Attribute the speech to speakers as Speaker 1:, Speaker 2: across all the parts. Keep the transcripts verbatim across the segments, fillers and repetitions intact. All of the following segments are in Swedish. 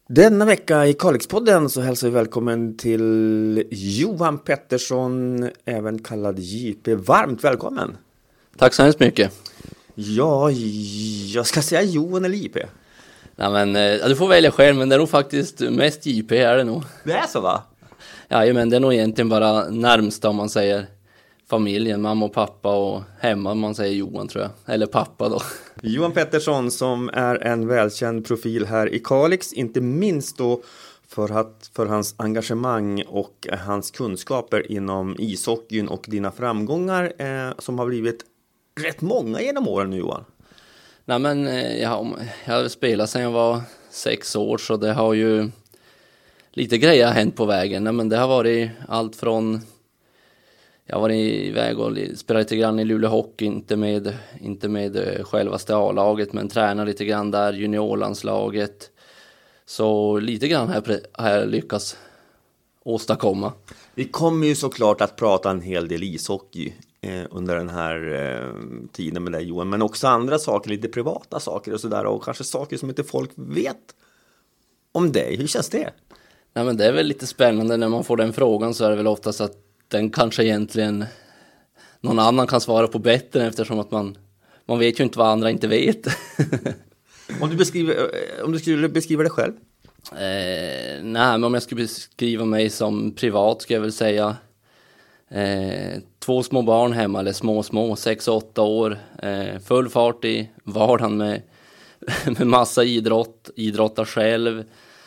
Speaker 1: Denna vecka i Kalixpodden så hälsar vi välkommen till Johan Pettersson, även kallad J P. Varmt välkommen!
Speaker 2: Tack så hemskt mycket.
Speaker 1: Ja, jag ska säga Johan eller J P.
Speaker 2: Nej, men, ja, du får välja själv, men det är nog faktiskt mest J P är det nog.
Speaker 1: Det är så, va?
Speaker 2: Ja, men det är nog egentligen bara närmsta om man säger familjen, mamma och pappa, och hemma man säger Johan, tror jag. Eller pappa då.
Speaker 1: Johan Pettersson, som är en välkänd profil här i Kalix, inte minst då för, att, för hans engagemang och hans kunskaper inom ishockeyn och dina framgångar eh, som har blivit rätt många genom åren nu, Johan.
Speaker 2: Nej, men jag har, jag har spelat sedan jag var sex år, så det har ju lite grejer hänt på vägen. Nej, men det har varit allt från, jag har varit iväg och spelat lite grann i Luleå Hockey, inte med, inte med självaste A-laget, men tränar lite grann där, juniorlandslaget. Så lite grann har jag, har jag lyckats åstadkomma.
Speaker 1: Vi kommer ju såklart att prata en hel del ishockey eh, under den här eh, tiden med dig, Johan. Men också andra saker, lite privata saker och sådär. Och kanske saker som inte folk vet om dig. Hur känns det?
Speaker 2: Nej, men det är väl lite spännande när man får den frågan, så är det väl oftast att den kanske egentligen någon annan kan svara på bättre, eftersom att man, man vet ju inte vad andra inte vet.
Speaker 1: Om du, beskriver, om du skulle beskriva dig själv?
Speaker 2: Eh, nej, men om jag skulle beskriva mig som privat ska jag väl säga eh, två små barn hemma, eller små små, sex och åtta år. Eh, full fart i vardagen med, med massa idrott, idrottar själv.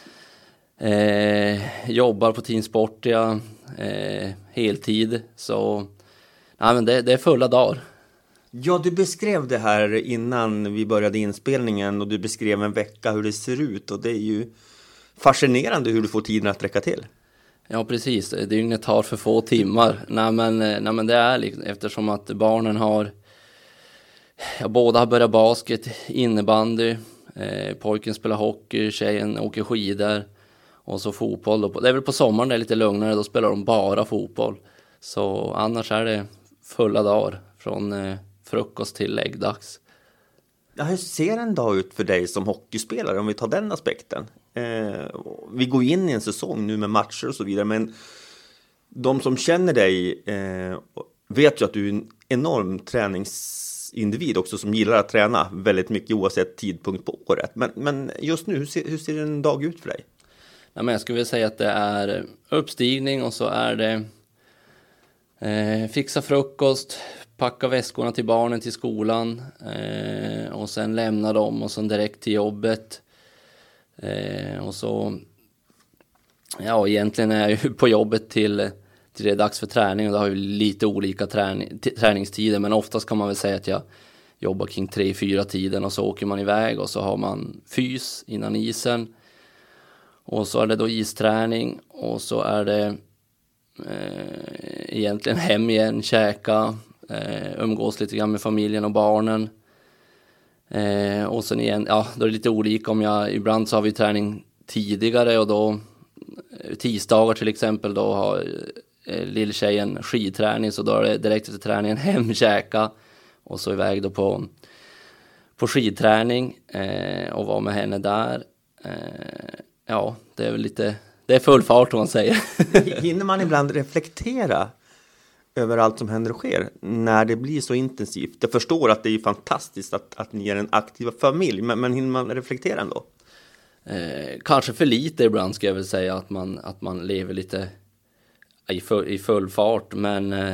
Speaker 2: Eh, jobbar på Team Sportia eh, heltid, så nej, men det, det är fulla dagar.
Speaker 1: Ja, du beskrev det här innan vi började inspelningen, och du beskrev en vecka hur det ser ut, och det är ju fascinerande hur du får tiden att räcka till.
Speaker 2: Ja, precis. Dygnet tar för få timmar. Nej, men, nej, men det är liksom, eftersom att barnen har, ja, båda har börjat basket, innebandy, eh, pojken spelar hockey, tjejen åker skidor. Och så fotboll då. Det är väl på sommaren det är lite lugnare, då spelar de bara fotboll. Så annars är det fulla dagar från eh, frukost till läggdags.
Speaker 1: Ja, hur ser en dag ut för dig som hockeyspelare, om vi tar den aspekten? Eh, vi går in i en säsong nu med matcher och så vidare, men de som känner dig eh, vet ju att du är en enorm träningsindivid också, som gillar att träna väldigt mycket oavsett tidpunkt på året. Men, men just nu, hur ser, hur ser en dag ut för dig?
Speaker 2: Ja, men jag skulle vilja säga att det är uppstigning, och så är det eh, fixa frukost, packa väskorna till barnen till skolan, eh, och sen lämna dem och sen direkt till jobbet. Eh, och så, ja, egentligen är jag ju på jobbet till, till det är dags för träning, och det har ju lite olika träning, t- träningstider, men oftast kan man väl säga att jag jobbar kring tre fyra tiden, och så åker man iväg och så har man fys innan isen. Och så är det då isträning, och så är det eh, egentligen hem igen, käka, eh, umgås lite grann med familjen och barnen. Eh, och sen igen, ja, då är det lite olika. Om jag, ibland så har vi träning tidigare, och då tisdagar till exempel, då har eh, lilltjejen skidträning, så då är det direkt efter träningen hem, käka och så iväg då på, på skidträning eh, och vara med henne där. Eh, Ja, det är väl lite, det är full fart om man säger.
Speaker 1: Hinner man ibland reflektera över allt som händer och sker när det blir så intensivt? Jag förstår att det är fantastiskt att, att ni är en aktiv familj, men, men hinner man reflektera ändå?
Speaker 2: Eh, kanske för lite ibland ska jag väl säga, att man, att man lever lite i full, i full fart, men eh,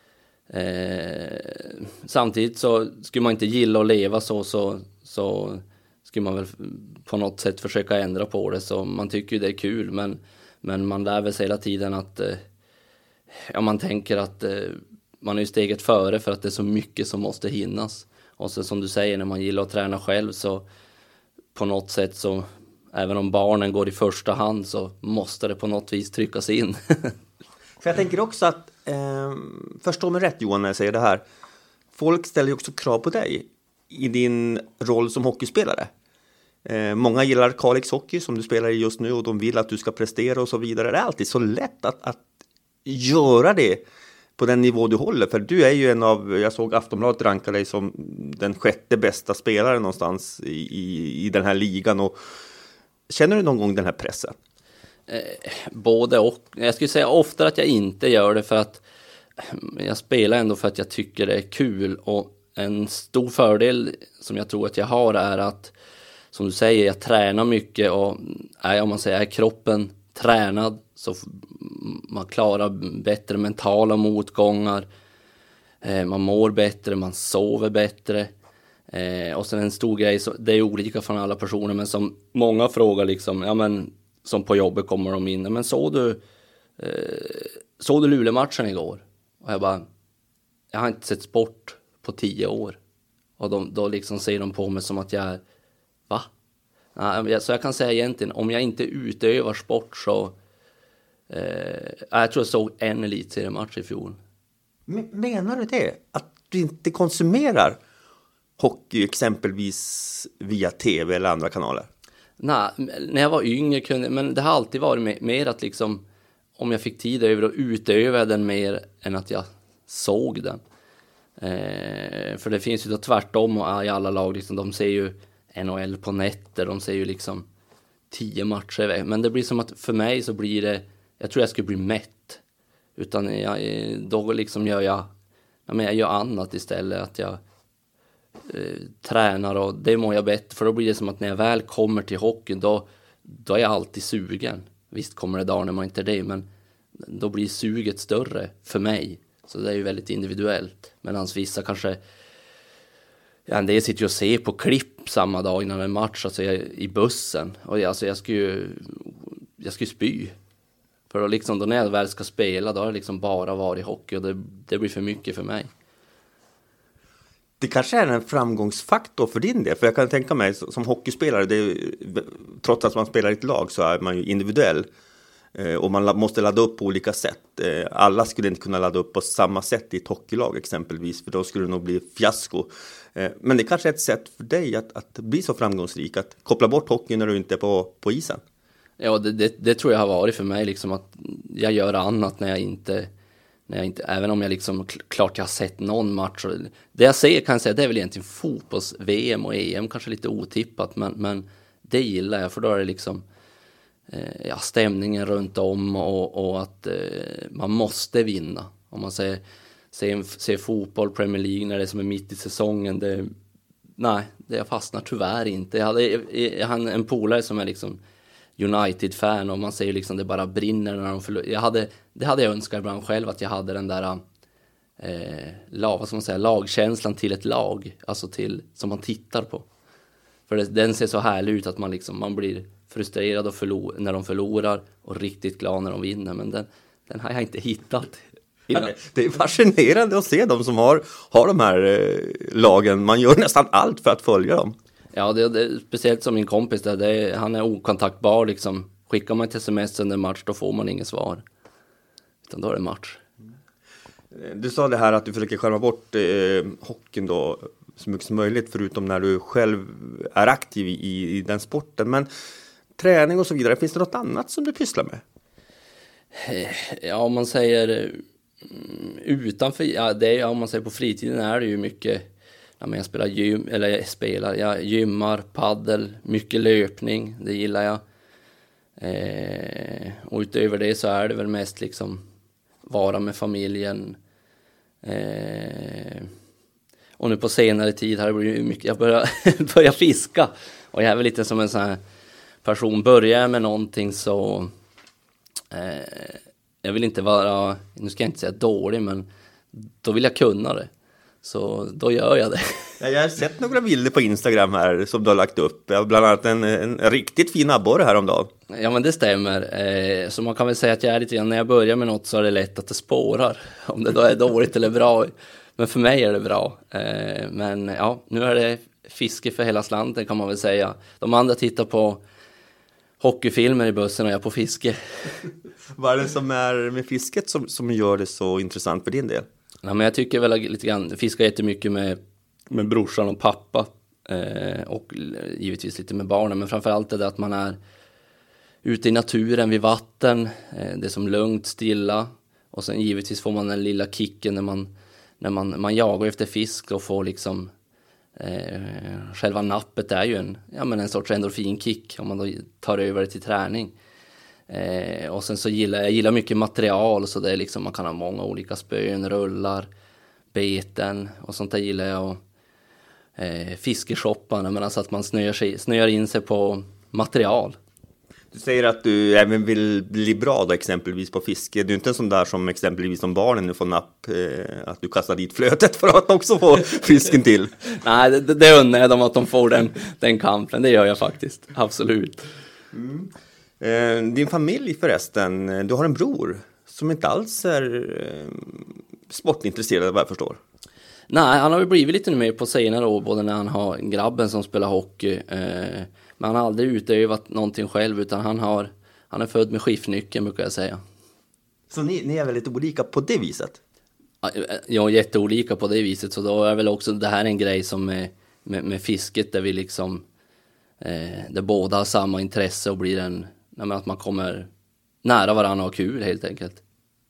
Speaker 2: eh, samtidigt så skulle man inte gilla att leva så, så, så skulle man väl på något sätt försöka ändra på det. Så man tycker ju det är kul, men, men man lär väl sig hela tiden att eh, ja, man tänker att eh, man är ju steget före, för att det är så mycket som måste hinnas. Och så som du säger, när man gillar att träna själv, så på något sätt så, även om barnen går i första hand, så måste det på något vis tryckas in.
Speaker 1: För jag tänker också att, eh, förstå mig rätt Johan när jag säger det här, folk ställer ju också krav på dig i din roll som hockeyspelare. Eh, många gillar Kalix hockey som du spelar i just nu, och de vill att du ska prestera och så vidare. Det är alltid så lätt att, att göra det på den nivå du håller. För du är ju en av, jag såg Aftonbladet ranka dig som den sjätte bästa spelaren någonstans i, i, i den här ligan. Och Känner du någon gång den här pressen?
Speaker 2: Eh, både och. Jag skulle säga ofta att jag inte gör det för att jag spelar ändå för att jag tycker det är kul. Och en stor fördel som jag tror att jag har är att, som du säger, jag tränar mycket och är, om man säger, är kroppen tränad så man klarar bättre mentala motgångar. Eh, man mår bättre, man sover bättre. Eh, och sen en stor grej, så, det är olika från alla personer, men som många frågar liksom, ja men som på jobbet kommer de in, men såg du eh, såg du Luleå-matchen igår? Och jag bara, jag har inte sett sport på tio år. Och de, då liksom ser de på mig som att jag är, va? Ja, så jag kan säga egentligen, om jag inte utövar sport så, eh, jag tror jag såg en elitseriematch i fjol.
Speaker 1: Menar du det? Att du inte konsumerar hockey exempelvis via tv eller andra kanaler?
Speaker 2: Nej, när jag var yngre kunde, men det har alltid varit mer att liksom, om jag fick tid över att utöva den mer än att jag såg den. Eh, för det finns ju då tvärtom och i alla lag, liksom, de ser ju N H L på nätter, de ser ju liksom tio matcher. Men det blir som att för mig så blir det, jag tror jag skulle bli mätt. Utan jag, då liksom gör jag, jag, men jag gör annat istället, att jag eh, tränar och det mår jag bättre. För då blir det som att när jag väl kommer till hockeyn, då, då är jag alltid sugen. Visst kommer det dagar när man inte är det, men då blir suget större för mig. Så det är ju väldigt individuellt. Medan vissa kanske, ja, en del sitter ju och ser på klipp samma dag innan en match, alltså jag, i bussen. Och jag, alltså jag skulle ju, jag skulle spy. För då, liksom, då när jag väl ska spela, då har det liksom bara varit hockey och det, det blir för mycket för mig.
Speaker 1: Det kanske är en framgångsfaktor för din del. För jag kan tänka mig som hockeyspelare, det är, trots att man spelar i ett lag så är man ju individuell. Och man måste ladda upp på olika sätt. Alla skulle inte kunna ladda upp på samma sätt i ett hockeylag exempelvis. För då skulle det nog bli fiasko. Men det kanske är ett sätt för dig att, att bli så framgångsrik. Att koppla bort hockey när du inte är på, på isen.
Speaker 2: Ja, det, det, det tror jag har varit för mig. Liksom att jag gör annat när jag inte... När jag inte även om jag liksom... Klart jag har sett någon match. Det jag säger kan jag säga, det är väl egentligen fotbolls-V M och E M. Kanske lite otippat. Men, men det gillar jag. För då är det liksom... Ja, stämningen runt om och, och att eh, man måste vinna. Om man säger, ser, ser fotboll, Premier League när det är som är mitt i säsongen, det, nej, det jag fastnar tyvärr inte. Jag hade, jag hade en polare som är liksom United-fan och man säger liksom det bara brinner när de förlorar. Jag hade, det hade jag önskat ibland själv, att jag hade den där eh, lag, vad ska man säga, lagkänslan till ett lag, alltså till, som man tittar på. För det, den ser så härlig ut att man liksom, man blir frustrerad och förlor, när de förlorar och riktigt glad när de vinner. Men den, den har jag inte hittat.
Speaker 1: Det är fascinerande att se dem som har, har de här eh, lagen. Man gör nästan allt för att följa dem.
Speaker 2: Ja, det, det, speciellt som min kompis där. Det är, han är okontaktbar. Liksom. Skickar man ett sms under match, då får man inget svar. Utan då är det match.
Speaker 1: Du sa det här att du försöker skärma bort eh, hockeyn då så mycket som möjligt, förutom när du själv är aktiv i, i den sporten. Men träning och så vidare, finns det något annat som du pysslar med?
Speaker 2: Ja, om man säger utanför, ja, det är, om man säger på fritiden är det ju mycket, ja, men jag spelar gym, eller jag spelar, jag gymmar, paddel, mycket löpning, det gillar jag. Eh, och utöver det så är det väl mest liksom vara med familjen. Eh, och nu på senare tid har det blivit mycket, jag börjar, börjar fiska. Och jag är väl lite som en sån här person, börjar med någonting så eh, jag vill inte vara, nu ska jag inte säga dålig, men då vill jag kunna det. Så då gör jag det.
Speaker 1: Ja, jag har sett några bilder på Instagram här som du har lagt upp. Jag har bland annat en, en riktigt fin abborre häromdagen.
Speaker 2: Ja, men det stämmer. Eh, så man kan väl säga att jag är lite grann, när jag börjar med något så är det lätt att det spårar. Om det då är dåligt eller bra. Men för mig är det bra. Eh, men ja, nu är det fiske för hela slanten kan man väl säga. De andra tittar på hockeyfilmer i bussen och jag på fiske.
Speaker 1: Vad är det som är med fisket som, som gör det så intressant för din del?
Speaker 2: Ja, men jag tycker väl lite grann, fiskar jättemycket med, med brorsan och pappa. Eh, och givetvis lite med barnen. Men framförallt är det att man är ute i naturen vid vatten. Eh, det är som lugnt, stilla. Och sen givetvis får man den lilla kicken när man, när man, man jagar efter fisk och får liksom Eh, själva nappet är ju en, ja, men en sorts endorfinkick om man då tar över det till träning. Eh, och sen så gillar jag gillar mycket material, så det är liksom, man kan ha många olika spön, rullar, beten och sånt där gillar jag. Och, eh, fiskeshopparna, men alltså att man snöar, sig, snöar in sig på material.
Speaker 1: Du säger att du även vill bli bra då, exempelvis på fiske. Du är inte en sån där som exempelvis som barnen nu får napp, eh, att du kastar dit flötet för att också få fisken till.
Speaker 2: Nej, det, det undrar jag dem att de får den, den kampen. Det gör jag faktiskt, absolut.
Speaker 1: Mm. Eh, din familj förresten, du har en bror som inte alls är eh, sportintresserad vad jag förstår.
Speaker 2: Nej, han har ju blivit lite mer på senare år, både när han har grabben som spelar hockey. Eh, men han har aldrig utövat någonting själv, utan han, har, han är född med skiftnyckeln, brukar jag säga.
Speaker 1: Så ni, ni är väldigt olika på det viset?
Speaker 2: Ja, jätteolika på det viset. Så då är väl också det här en grej som med, med, med fisket, där vi liksom eh, där båda har samma intresse och blir en, att man kommer nära varandra och har kul helt enkelt.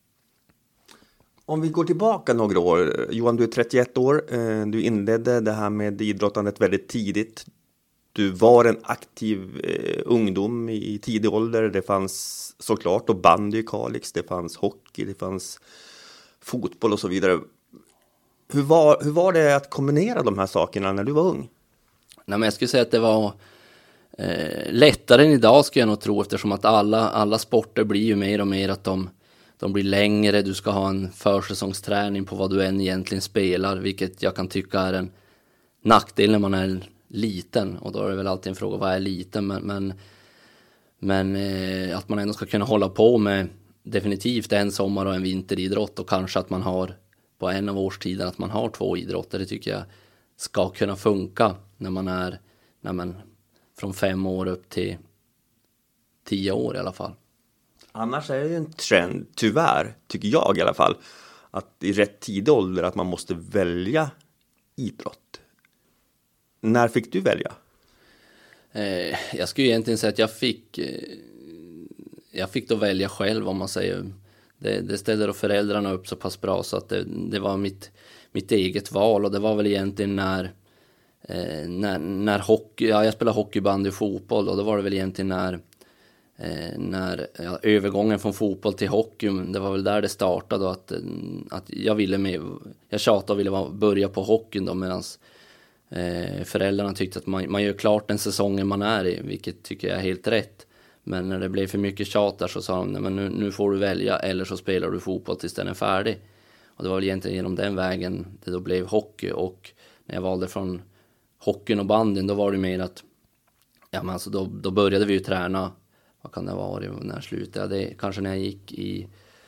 Speaker 1: Om vi går tillbaka några år, Johan, du är trettioett år, du inledde det här med idrottandet väldigt tidigt. Du var en aktiv eh, ungdom i tidig ålder. Det fanns såklart och bandy i Kalix, det fanns hockey, det fanns fotboll och så vidare. Hur var, hur var det att kombinera de här sakerna när du var ung?
Speaker 2: Nej, men jag skulle säga att det var eh, lättare än idag, ska jag nog tro, eftersom att alla, alla sporter blir ju mer och mer att de De blir längre, du ska ha en försäsongsträning på vad du än egentligen spelar, vilket jag kan tycka är en nackdel när man är liten. Och då är det väl alltid en fråga, vad är liten? Men, men, men eh, att man ändå ska kunna hålla på med definitivt en sommar och en vinteridrott, och kanske att man har på en av årstiden att man har två idrotter. Det tycker jag ska kunna funka när man är när man, från fem år upp till tio år i alla fall.
Speaker 1: Annars är det ju en trend, tyvärr, tycker jag i alla fall, att i rätt tidig ålder att man måste välja idrott. När fick du välja?
Speaker 2: Eh, jag skulle egentligen säga att jag fick eh, jag fick då välja själv, om man säger. Det, det ställde då föräldrarna upp så pass bra så att det, det var mitt, mitt eget val, och det var väl egentligen när eh, när, när hockey, ja, jag spelade hockeyband i fotboll, och då var det väl egentligen när Eh, när ja, övergången från fotboll till hockey, det var väl där det startade, att, att jag ville med, jag tjatade och ville vara, börja på hockeyn då, medan eh, föräldrarna tyckte att man, man gör klart den säsongen man är i, vilket tycker jag är helt rätt. Men när det blev för mycket tjat där så sa de, nej, men nu, nu får du välja, eller så spelar du fotboll tills den är färdig. Och det var väl egentligen genom den vägen det då blev hockey, och när jag valde från hockeyn och bandyn, då var det mer att ja, men alltså då, då började vi ju träna. Vad kan det vara när jag slutade? Det, kanske när jag gick i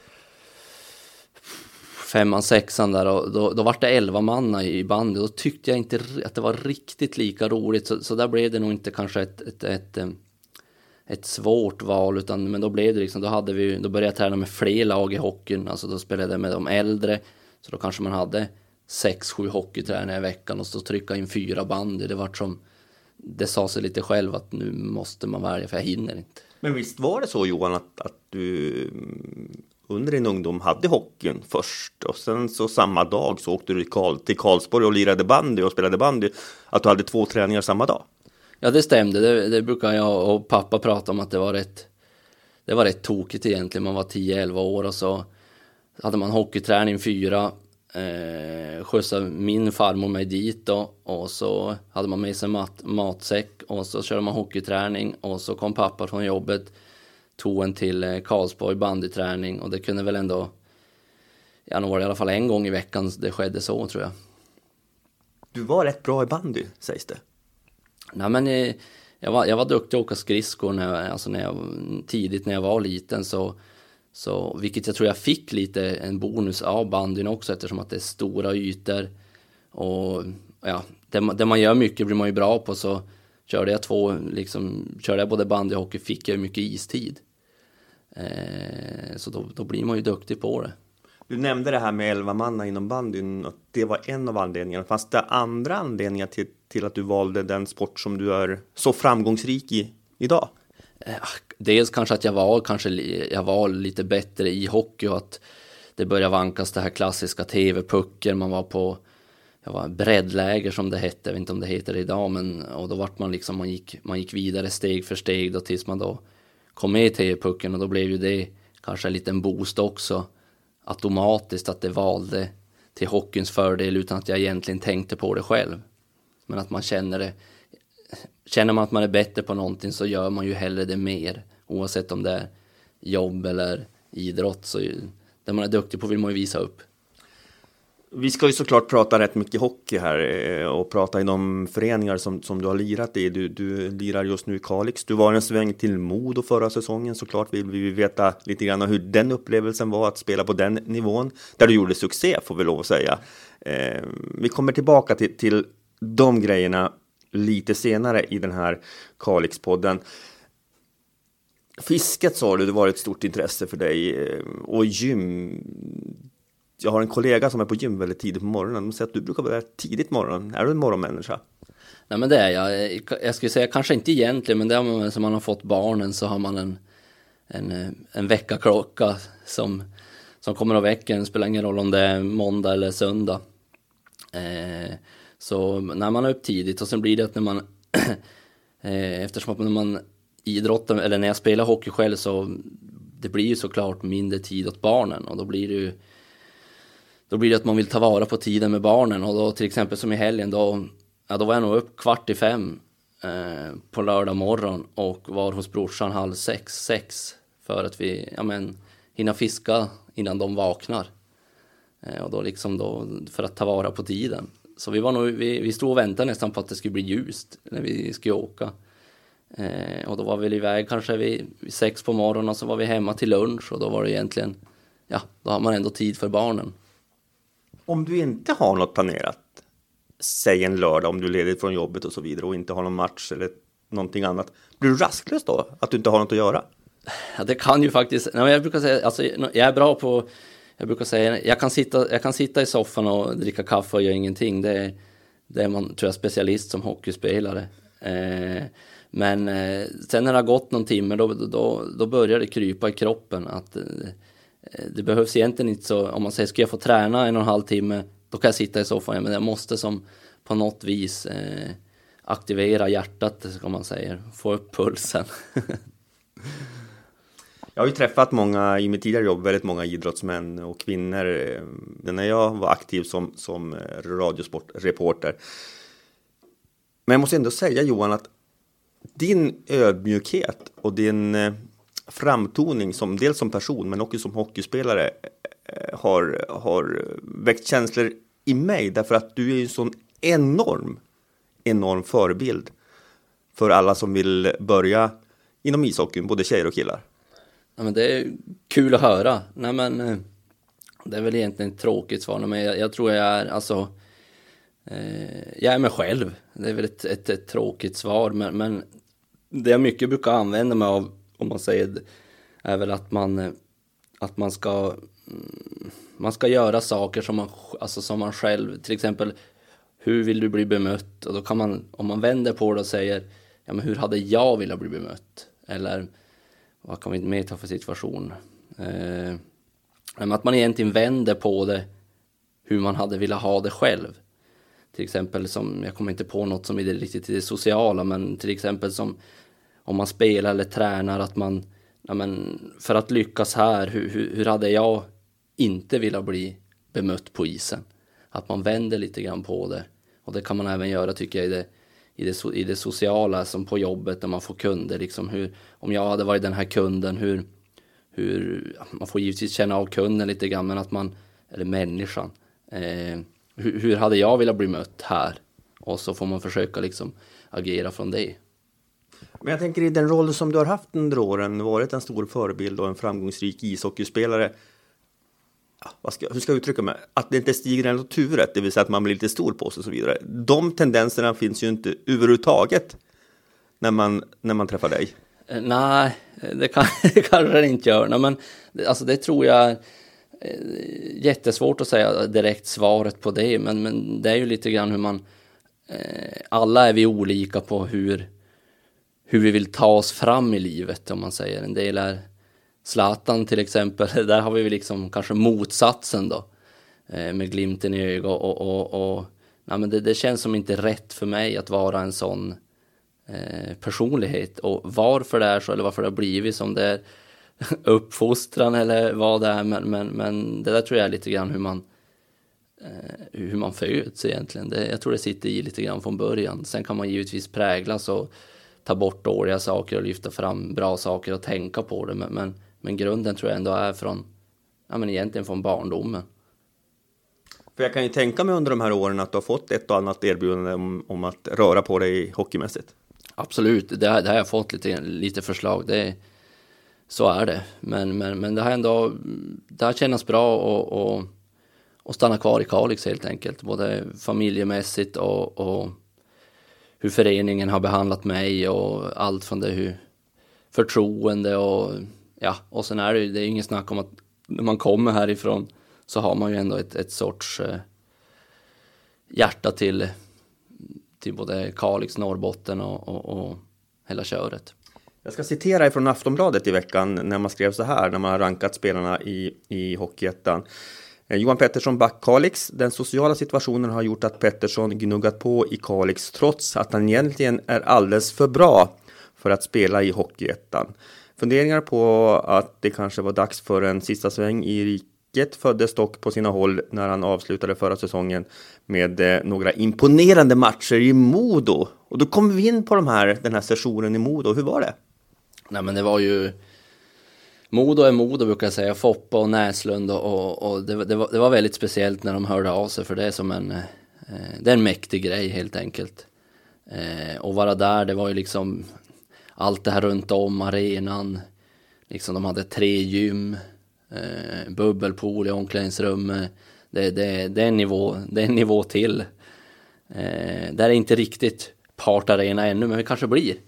Speaker 2: femman, sexan där. Och då, då var det elva manna i bandy. Då tyckte jag inte att det var riktigt lika roligt. Så, så där blev det nog inte kanske ett, ett, ett, ett svårt val. Utan, men då blev det liksom, då, hade vi, då började jag träna med fler lag i hockeyn. Alltså då spelade jag med de äldre. Så då kanske man hade sex, sju hockeytränare i veckan. Och så trycka in fyra bandy. Det var som, det sa sig lite själv att nu måste man välja, för jag hinner inte.
Speaker 1: Men visst var det så, Johan, att, att du under din ungdom hade hockeyn först, och sen så samma dag så åkte du till, Karl, till Karlsborg och lirade bandy och spelade bandy, att du hade två träningar samma dag?
Speaker 2: Ja, det stämde. Det, det brukar jag och pappa prata om, att det var rätt, det var rätt tokigt egentligen. Man var tio elva år och så hade man hockeyträning fyra. Eh, skjutsade min farmor mig dit då, och så hade man med sig mat, matsäck, och så körde man hockeyträning, och så kom pappa från jobbet, tog en till eh, Karlsborg bandyträning, och det kunde väl ändå, ja, nog var det i alla fall en gång i veckan det skedde så, tror jag.
Speaker 1: Du var rätt bra i bandy, sägs det.
Speaker 2: Nej, men eh, jag, var, jag var duktig att åka skridskor när jag, alltså när jag, tidigt när jag var liten, så Så, vilket jag tror jag fick lite en bonus av bandyn också, eftersom att det är stora ytor. Och ja, det, det man gör mycket blir man ju bra på, så körde jag två, liksom, körde jag både bandy och hockey fick jag mycket istid. Eh, så då, då blir man ju duktig på det.
Speaker 1: Du nämnde det här med elva manna inom bandyn, och det var en av anledningarna. Fanns det andra anledningar till, till att du valde den sport som du är så framgångsrik i idag?
Speaker 2: Dels kanske att jag var, kanske jag var lite bättre i hockey, och att det började vankas det här klassiska tv-pucken. Man var på, jag var breddläger som det hette, jag vet inte om det heter idag, men och då vart man liksom, man gick, man gick vidare steg för steg då, tills man då kom med till pucken, och då blev ju det kanske en liten boost också automatiskt, att det valde till hockeyns fördel utan att jag egentligen tänkte på det själv. Men att man känner det, känner man att man är bättre på någonting, så gör man ju hellre det mer, oavsett om det är jobb eller idrott. Så det man är duktig på vill man ju visa upp.
Speaker 1: Vi ska ju såklart prata rätt mycket hockey här och prata i de föreningar som, som du har lirat i. Du, du lirar just nu i Kalix. Du var en sväng till Modo förra säsongen. Såklart vill vi veta lite grann hur den upplevelsen var att spela på den nivån. Där du gjorde succé, får vi lov att säga. Eh, vi kommer tillbaka till, till de grejerna lite senare i den här Kalix-podden. Fisket, sa du, det var ett stort intresse för dig. Och gym... Jag har en kollega som är på gym väldigt tidigt på morgonen. De säger att du brukar vara tidigt morgon. Är du en morgonmänniska?
Speaker 2: Nej, men det är jag. Jag skulle säga kanske inte egentligen, men det är man, som man har fått barnen, så har man en, en, en veckaklocka som, som kommer att väcka en. Spelar ingen roll om det är måndag eller söndag. Eh, så när man är upp tidigt, och sen blir det att när man eh, eftersom att när man idrottar, eller när jag spelar hockey själv, så det blir ju såklart mindre tid åt barnen, och då blir det ju Då blir det att man vill ta vara på tiden med barnen. Och då till exempel som i helgen, då, ja, då var jag nog upp kvart i fem eh, på lördag morgon och var hos brorsan halv sex, sex. För att vi ja, men, hinna fiska innan de vaknar. Eh, och då liksom då, för att ta vara på tiden. Så vi, var nog, vi, vi stod och väntade nästan på att det skulle bli ljust när vi skulle åka. Eh, och då var vi iväg kanske vid, vid sex på morgonen, och så var vi hemma till lunch. Och då var det egentligen, ja, då har man ändå tid för barnen.
Speaker 1: Om du inte har något planerat, säg en lördag om du är ledig från jobbet och så vidare, och inte har någon match eller någonting annat, blir du rastlös då? Att du inte har något att göra?
Speaker 2: Ja, det kan ju faktiskt. Nej, jag brukar säga, alltså, jag är bra på, jag brukar säga, jag kan sitta, jag kan sitta i soffan och dricka kaffe och göra ingenting. Det är, det är man, tror jag, specialist som hockeyspelare. Eh, men eh, sen när det har gått någon timme, då, då, då börjar det krypa i kroppen att... Eh, Det behövs egentligen inte så, om man säger ska jag få träna en och en halv timme, då kan jag sitta i soffan, men jag måste som på något vis eh, aktivera hjärtat, ska man säga, få upp pulsen.
Speaker 1: Jag har ju träffat många i mitt tidigare jobb, väldigt många idrottsmän och kvinnor när jag var aktiv som, som radiosportreporter. Men jag måste ändå säga, Johan, att din ödmjukhet och din framtoning som dels som person men också som hockeyspelare har, har väckt känslor i mig, därför att du är en sån enorm enorm förebild för alla som vill börja inom ishockeyn, både tjejer och killar.
Speaker 2: Ja, men det är kul att höra. Nej, men det är väl egentligen ett tråkigt svar, men jag, jag tror jag är alltså eh, jag är mig själv. Det är väl ett, ett, ett tråkigt svar, men, men det jag mycket brukar använda mig av, om man säger, är väl att man att man ska man ska göra saker som man, alltså som man själv, till exempel hur vill du bli bemött, och då kan man, om man vänder på det och säger, ja men hur hade jag velat bli bemött, eller vad kan vi mer ta för situation, eh, att man egentligen vänder på det hur man hade velat ha det själv. Till exempel som, jag kommer inte på något som är riktigt i det sociala, men till exempel som om man spelar eller tränar, att man, ja men för att lyckas här, hur, hur, hur hade jag inte velat bli bemött på isen? Att man vänder lite grann på det. Och det kan man även göra, tycker jag, i det, i det, i det sociala, som på jobbet när man får kunder. Liksom hur, om jag hade varit den här kunden, hur, hur man får givetvis känna av kunden lite grann, men att man, eller människan, eh, hur, hur hade jag velat bli mött här? Och så får man försöka liksom agera från det.
Speaker 1: Men jag tänker, i den roll som du har haft under åren, varit en stor förebild och en framgångsrik ishockeyspelare, ja, vad ska, hur ska jag uttrycka mig? Att det inte stiger en åt huvudet, det vill säga att man blir lite stor på sig och så vidare. De tendenserna finns ju inte överhuvudtaget när man, när man träffar dig.
Speaker 2: Eh, nej, det, kan, det kanske det inte gör. Nej, men alltså, det tror jag är eh, jättesvårt att säga direkt svaret på det. Men, men det är ju lite grann hur man... Eh, alla är vi olika på hur, hur vi vill ta oss fram i livet, om man säger. En del är... Zlatan till exempel, där har vi liksom kanske motsatsen då, eh, med glimten i ögat och, och, och nej, men det, det känns som inte rätt för mig att vara en sån eh, personlighet. Och varför det är så, eller varför det har blivit som det är, uppfostran eller vad det är. Men, men, men det där tror jag är lite grann hur man, eh, hur man föds egentligen. Det, jag tror det sitter i lite grann från början. Sen kan man givetvis präglas och ta bort dåliga saker och lyfta fram bra saker och tänka på det. Men, men, men grunden tror jag ändå är från, ja, men egentligen från barndomen.
Speaker 1: För jag kan ju tänka mig under de här åren att du har fått ett och annat erbjudande om, om att röra på dig hockeymässigt.
Speaker 2: Absolut, det, det har jag fått lite, lite förslag. Det, så är det. Men, men, men det har ändå det har känts bra och, och, och stanna kvar i Kalix helt enkelt. Både familjemässigt och, och hur föreningen har behandlat mig och allt från det hur förtroende och ja, och sen är det, det är ingen snack om att när man kommer härifrån så har man ju ändå ett, ett sorts eh, hjärta till, till både Kalix, Norrbotten och, och, och hela köret.
Speaker 1: Jag ska citera från Aftonbladet i veckan när man skrev så här, när man har rankat spelarna i, i Hockeyettan. Eh, Johan Pettersson back Kalix. Den sociala situationen har gjort att Pettersson gnuggat på i Kalix trots att han egentligen är alldeles för bra för att spela i Hockeyettan. Funderingar på att det kanske var dags för en sista sväng i riket föddes dock på sina håll när han avslutade förra säsongen med eh, några imponerande matcher i Modo. Och då kommer vi in på de här, den här sessionen i Modo. Hur var det?
Speaker 2: Nej, men det var ju Modo är Modo brukar jag säga, Foppa och Näslund och, och, och det, det, var, det var väldigt speciellt när de hörde av sig, för det är som en eh, det är en mäktig grej helt enkelt. Eh, och vara där, det var ju liksom allt det här runt om arenan, liksom de hade tre gym, eh, bubbelpool i omklädningsrummet. Det, det, det är en nivå, det är en nivå till. Eh, det är inte riktigt partarena ännu, men det kanske blir.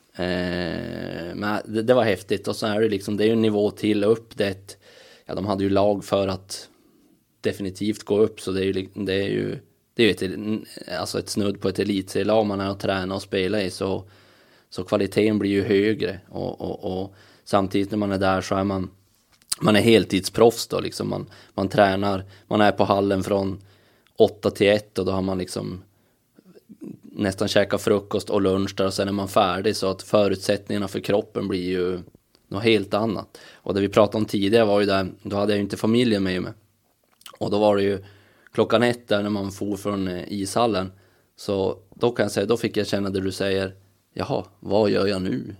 Speaker 2: Eh, men det, det var häftigt, och så är det liksom, det är ju en nivå till upp det. Ja, de hade ju lag för att definitivt gå upp, så det är ju det är ju det är ett, alltså ett snudd på ett elitserielag man är att träna och spela i, så så kvaliteten blir ju högre, och, och, och samtidigt när man är där så är man man är heltidsproffs då, liksom man man tränar, man är på hallen från åtta till ett, och då har man liksom nästan käka frukost och lunch där, och sen är man färdig, så att förutsättningarna för kroppen blir ju något helt annat. Och det vi pratade om tidigare var ju där, då hade jag ju inte familjen med mig. Och då var det ju klockan ett där när man for från ishallen, så då kan jag säga, då fick jag känna det du säger, jaha, vad gör jag nu?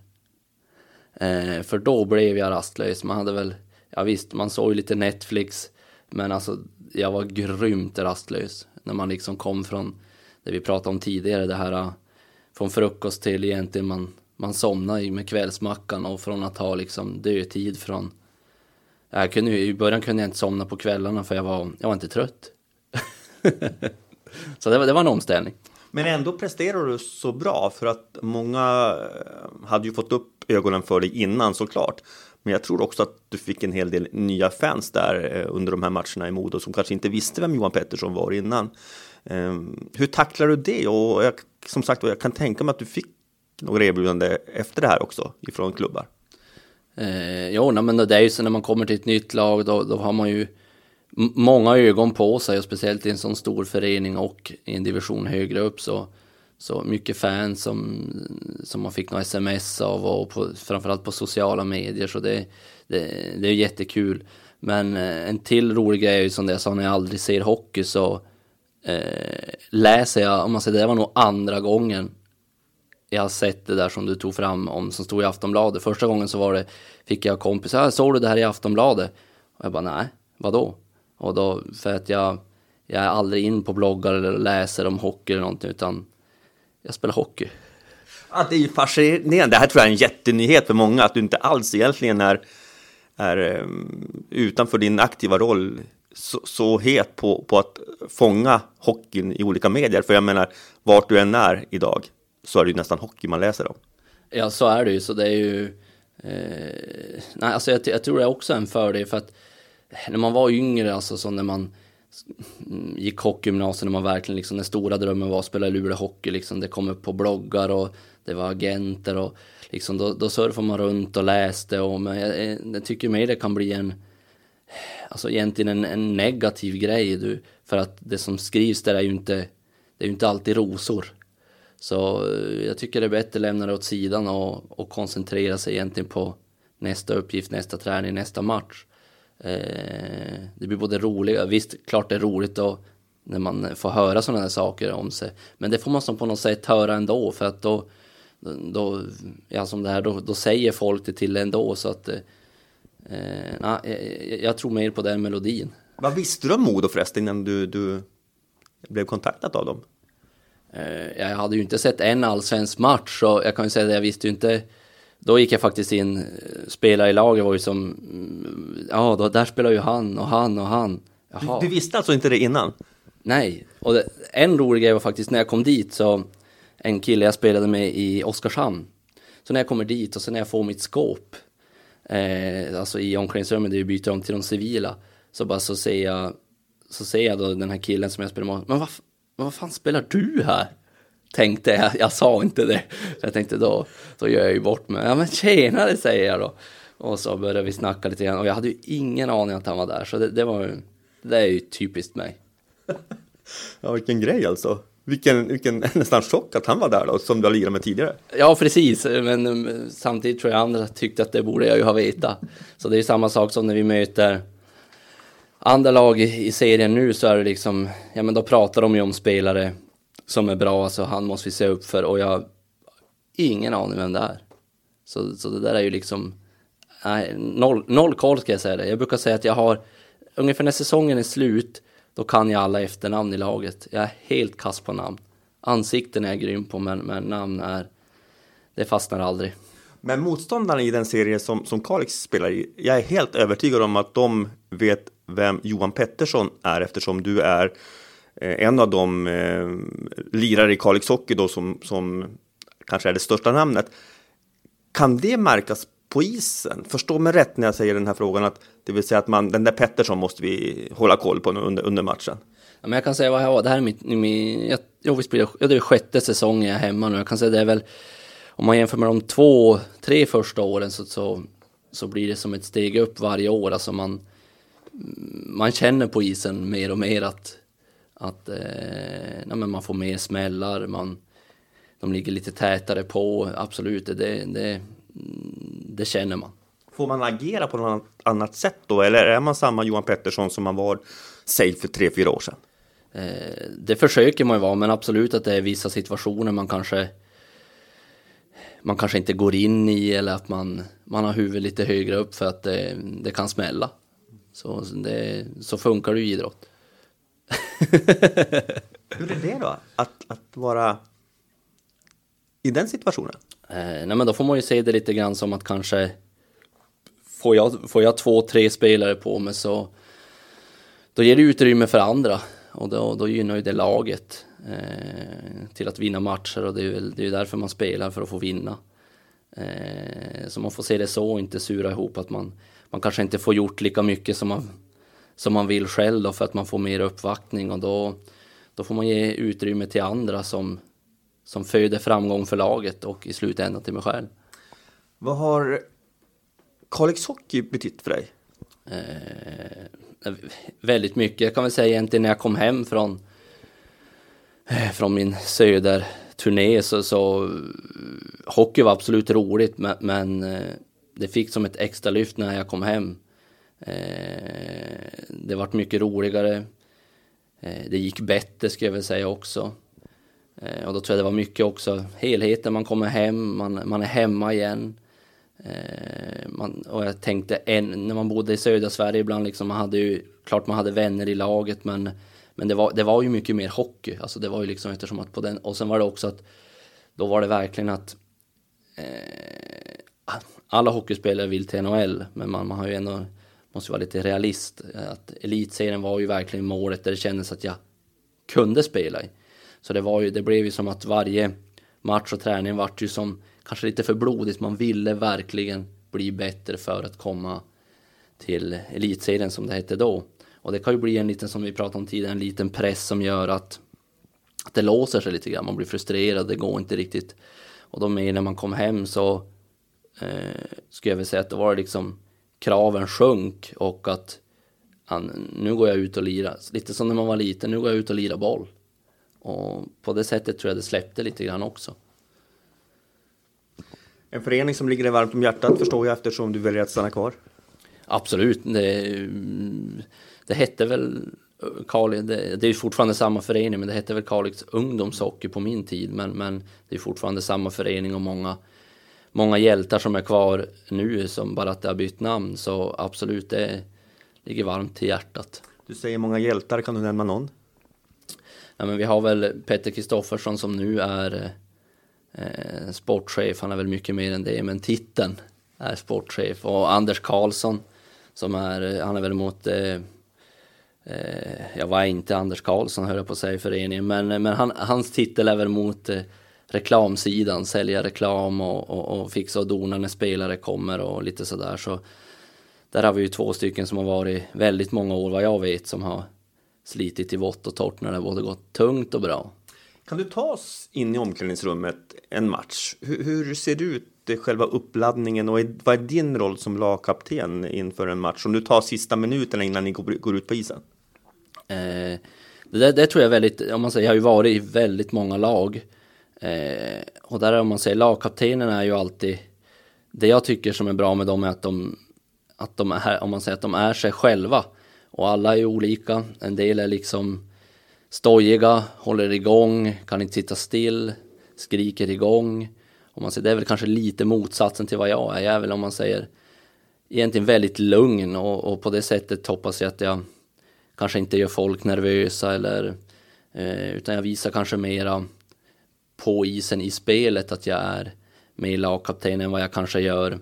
Speaker 2: Eh, för då blev jag rastlös. Man hade väl, ja visst, man såg ju lite Netflix, men alltså jag var grymt rastlös när man liksom kom från det vi pratade om tidigare, det här från frukost till egentligen man, man somnade med kvällsmackan, och från att ha liksom dödtid från, jag kunde, i början kunde jag inte somna på kvällarna för jag var, jag var inte trött. Så det var, det var en omställning.
Speaker 1: Men ändå presterar du så bra, för att många hade ju fått upp ögonen för dig innan såklart. Men jag tror också att du fick en hel del nya fans där under de här matcherna i Modo som kanske inte visste vem Johan Pettersson var innan. Hur tacklar du det? Och jag, som sagt, jag kan tänka mig att du fick några erbjudande efter det här också ifrån klubbar.
Speaker 2: Eh, jo, nej, men det är ju så när man kommer till ett nytt lag, då, då har man ju m- många ögon på sig, och speciellt i en sån stor förening och i en division högre upp, så, så mycket fans som, som man fick några sms av, och på, framförallt på sociala medier, så det, det, det är jättekul. Men eh, en till rolig grej är ju som det jag sa, när jag aldrig ser hockey så eh, läser jag, om man säger det var nog andra gången jag har sett det där som du tog fram om, som stod i Aftonbladet. Första gången så var det, fick jag kompis, ah, såg du det här i Aftonbladet? Och jag bara, nej, vadå? Och då, för att jag, jag är aldrig in på bloggar eller läser om hockey eller någonting, utan jag spelar hockey.
Speaker 1: Ja, det är ju fascinerande. Det här tror jag är en jättenyhet för många, att du inte alls egentligen är, är utanför din aktiva roll så, så het på, på att fånga hockeyn i olika medier. För jag menar, vart du än är idag så är det ju nästan hockey man läser om.
Speaker 2: Ja, så är det ju. Så det är ju... Eh, nej, alltså jag, jag tror det är också en fördel, för att när man var yngre, alltså så när man gick hockeygymnasiet, när man verkligen liksom, den stora drömmen var att spela Luleå hockey, liksom, det kom upp på bloggar och det var agenter och liksom, då, då surfade man runt och läste, och men jag, jag tycker mer det kan bli en, alltså egentligen en, en negativ grej, du, för att det som skrivs där är ju inte, det är ju inte alltid rosor. Så jag tycker det är bättre att lämna det åt sidan och, och koncentrera sig egentligen på nästa uppgift, nästa träning, nästa match. Eh, det blir både roligt, visst klart det är roligt då, när man får höra sådana här saker om sig. Men det får man som på något sätt höra ändå, för att då, då, ja, som det här, då, då säger folk det till ändå. Så att, eh, na, jag, jag tror mer på den melodin.
Speaker 1: Vad visste du om Modo förresten innan du, du blev kontaktad av dem?
Speaker 2: Eh, jag hade ju inte sett en allsvensk match, så jag kan ju säga att jag visste ju inte. Då gick jag faktiskt in, spelare i laget var ju som, ja då, där spelar ju han och han och han.
Speaker 1: Du, du visste alltså inte det innan?
Speaker 2: Nej, och det, en rolig grej var faktiskt när jag kom dit, så en kille jag spelade med i Oskarshamn. Så när jag kommer dit och sen när jag får mitt skåp, eh, alltså i omklädningsrummet där vi byter om till de civila, så bara så ser jag, så ser jag då den här killen som jag spelar med, men vad, vad fan spelar du här? Tänkte jag, jag sa inte det. Så jag tänkte då, då gör jag ju bort mig. Ja men tjenare, säger jag då. Och så började vi snacka lite grann. Och jag hade ju ingen aning att han var där. Så det, det var det är ju typiskt mig.
Speaker 1: Ja, vilken grej alltså. Vilken, vilken nästan chock att han var där då, som du har lirat med tidigare.
Speaker 2: Ja, precis. Men samtidigt tror jag andra tyckte att det borde jag ju ha vetat. Så det är samma sak som när vi möter andra lag i, i serien nu, så är det liksom, ja men då pratar de ju om spelare som är bra, så han måste vi se upp för, och jag har ingen aning vem det är. Så, så det där är ju liksom nej, noll, noll koll, ska jag säga det. Jag brukar säga att jag har, ungefär när säsongen är slut, då kan jag alla efternamn i laget. Jag är helt kass på namn. Ansikten är jag grym på, men, men namn är, det fastnar aldrig. Men
Speaker 1: motståndarna i den serie som, som Kalix spelar i, jag är helt övertygad om att de vet vem Johan Pettersson är, eftersom du är en av de eh, lirare i Kalix Hockey då som, som kanske är det största namnet. Kan det märkas på isen? Förstå mig rätt när jag säger den här frågan, att det vill säga att man, den där Pettersson måste vi hålla koll på under, under matchen.
Speaker 2: Ja, men jag kan säga vad jag var. Det här är mitt, min, jag, jag vill spela, det är sjätte säsongen jag är hemma nu. Jag kan säga det är väl, om man jämför med de två, tre första åren, så, så, så blir det som ett steg upp varje år. Alltså man, man känner på isen mer och mer att att eh, ja, men man får mer smällar, man, de ligger lite tätare på, absolut, det, det, det känner man.
Speaker 1: Får man agera på något annat sätt då, eller är man samma Johan Pettersson som man var, säg för tre, fyra år sedan?
Speaker 2: Eh, det försöker man ju vara, men absolut att det är vissa situationer man kanske man kanske inte går in i, eller att man, man har huvudet lite högre upp för att det, det kan smälla. Så, det, så funkar det ju i idrott.
Speaker 1: Hur är det då, att, att vara i den situationen?
Speaker 2: Eh, nej men då får man ju se det lite grann som att kanske får jag, får jag två, tre spelare på mig, så då ger det utrymme för andra, och då, då gynnar ju det laget eh, till att vinna matcher, och det är ju det är därför man spelar, för att få vinna. Eh, så man får se det så och inte sura ihop att man, man kanske inte får gjort lika mycket som man som man vill själv då, för att man får mer uppvaktning, och då, då får man ge utrymme till andra som, som föder framgång för laget och i slutändan till mig själv.
Speaker 1: Vad har Kalix Hockey betytt för dig?
Speaker 2: Eh, väldigt mycket. Jag kan väl säga egentligen när jag kom hem från, eh, från min söderturné, så, så hockey var absolut roligt, men, men eh, det fick som ett extra lyft när jag kom hem. Eh, det var mycket roligare, eh, det gick bättre, ska jag väl säga också, eh, och då tror jag det var mycket också helheten, man kommer hem, man, man är hemma igen, eh, man, och jag tänkte en, när man bodde i södra Sverige ibland liksom, man hade ju, klart man hade vänner i laget, men, men det, var, det var ju mycket mer hockey, alltså det var ju liksom eftersom att på den, och sen var det också att då var det verkligen att eh, alla hockeyspelare vill till N H L, men man, man har ju ändå måste vara lite realist, att elitserien var ju verkligen målet där det kändes att jag kunde spela i. Så det var ju, det blev ju som att varje match och träning var ju som kanske lite för blodigt, man ville verkligen bli bättre för att komma till elitserien som det hette då. Och det kan ju bli en liten, som vi pratade om tidigare, en liten press som gör att, att det låser sig lite grann, man blir frustrerad, det går inte riktigt. Och då med när man kom hem så eh, skulle jag väl säga att det var liksom kraven sjönk, och att an, nu går jag ut och lirar, lite som när man var liten, nu går jag ut och lirar boll. och på det sättet tror jag det släppte lite grann också.
Speaker 1: En förening som ligger dig varmt om hjärtat förstår jag eftersom du väljer att stanna kvar.
Speaker 2: Absolut. Det, det hette väl Kalix, det, det är fortfarande samma förening, men det hette väl Kalix ungdomshockey på min tid. Men, men det är fortfarande samma förening och många, många hjältar som är kvar nu som bara att det har bytt namn. Så absolut, det ligger varmt till hjärtat.
Speaker 1: Du säger många hjältar, kan du nämna någon?
Speaker 2: Ja, men vi har väl Petter Kristoffersson som nu är eh, sportchef. Han är väl mycket mer än det, men titeln är sportchef. Och Anders Karlsson som är, han är väl mot eh, eh, jag var inte Anders Karlsson höll jag på att säga i föreningen, men, men han, hans titel är väl mot eh, reklamsidan, sälja reklam och, och, och fixa och dona när spelare kommer och lite sådär. Så där har vi ju två stycken som har varit väldigt många år vad jag vet som har slitit i vått och torrt när det har både gått tungt och bra.
Speaker 1: Kan du ta oss in i omklädningsrummet en match? Hur, hur ser det ut, själva uppladdningen, och vad är din roll som lagkapten inför en match? Om du tar sista minuterna innan ni går, går ut på isen.
Speaker 2: Eh, det, det tror jag väldigt, om man säger, jag har ju varit i väldigt många lag. Eh, och där om man säger lagkaptenen är ju alltid, det jag tycker som är bra med dem är att de, att de är, om man säger att de är sig själva. Och alla är olika. En del är liksom stojiga, håller igång, kan inte sitta still, skriker igång. Om man säger, det är väl kanske lite motsatsen till vad jag är. Jag är väl, om man säger, egentligen väldigt lugn. Och, och på det sättet hoppas jag att jag kanske inte gör folk nervösa. Eller, eh, utan jag visar kanske mera på isen i spelet att jag är med lagkapten än vad jag kanske gör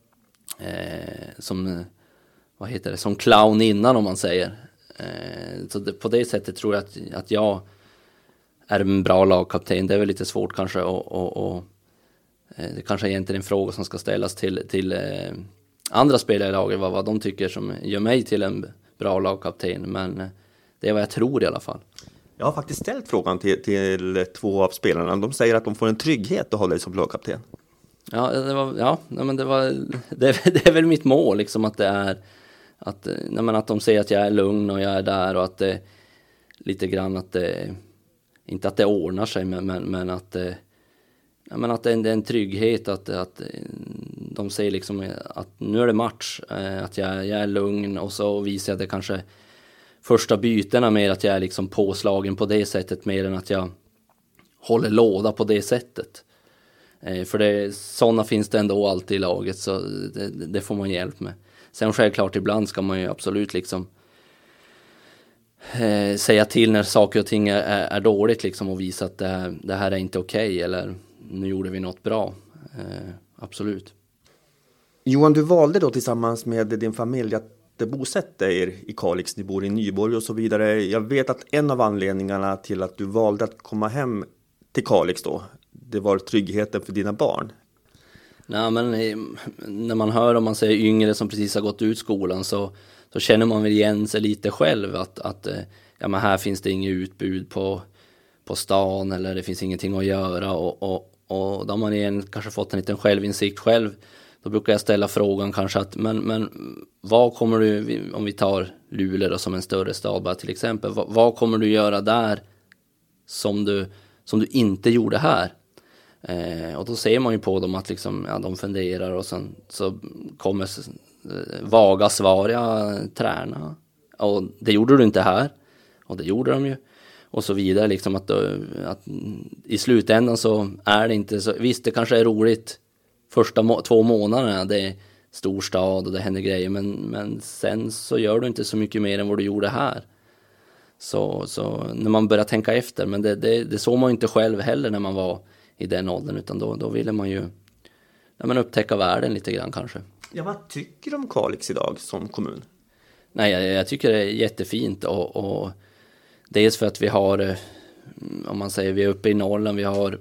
Speaker 2: eh, som... vad heter det, som clown innan, om man säger. Eh, så det, på det sättet tror jag att, att jag är en bra lagkapten. Det är väl lite svårt kanske och, och, och eh, det kanske är egentligen en fråga som ska ställas till, till eh, andra spelare i laget, vad, vad de tycker som gör mig till en bra lagkapten. Men eh, det är vad jag tror i alla fall.
Speaker 1: Jag har faktiskt ställt frågan till, till två av spelarna. De säger att de får en trygghet att hålla dig som lagkapten.
Speaker 2: Ja, det var, ja men det, var, det, det är väl mitt mål liksom, att det är att, nej, men att de säger att jag är lugn och jag är där, och att det lite grann att det, inte att det ordnar sig, men, men, men att det, ja, men att det är, en, det är en trygghet att, att de säger liksom att nu är det match, att jag, jag är lugn, och så visar jag det kanske första bytena mer att jag är liksom påslagen på det sättet mer än att jag håller låda på det sättet. För det, sådana finns det ändå alltid i laget, så det, det får man hjälp med. Sen självklart ibland ska man ju absolut liksom eh, säga till när saker och ting är, är, är dåligt liksom, och visa att det här, det här är inte okej, okay, eller nu gjorde vi något bra. Eh, absolut.
Speaker 1: Johan, du valde då tillsammans med din familj att bosätta er i Kalix. Ni bor i Nyborg och så vidare. Jag vet att en av anledningarna till att du valde att komma hem till Kalix då, det var tryggheten för dina barn.
Speaker 2: Nej, men när man hör om man säger yngre som precis har gått ut skolan, så, så känner man väl igen sig lite själv att, att ja, men här finns det inget utbud på, på stan, eller det finns ingenting att göra, och, och, och då har man igen kanske fått en liten självinsikt själv. Då brukar jag ställa frågan kanske att men, men vad kommer du, om vi tar Luleå då, som en större stad bara till exempel, vad, vad kommer du göra där som du, som du inte gjorde här? Eh, och då ser man ju på dem att liksom, ja, de funderar, och sen så kommer eh, vaga svar, ja, träna. Och det gjorde du inte här. Och det gjorde de ju. Och så vidare, liksom att, att i slutändan så är det inte så, visst det kanske är roligt första må- två månaderna, det är storstad och det händer grejer, men, men sen så gör du inte så mycket mer än vad du gjorde här. Så, så när man börjar tänka efter, men det, det, det såg man ju inte själv heller när man var i den åldern, utan då, då ville man ju ja, men upptäcka världen lite grann kanske.
Speaker 1: Ja, vad tycker du om Kalix idag som kommun?
Speaker 2: Nej, jag, jag tycker det är jättefint, och, och dels för att vi har, om man säger, vi är uppe i Norrland, vi har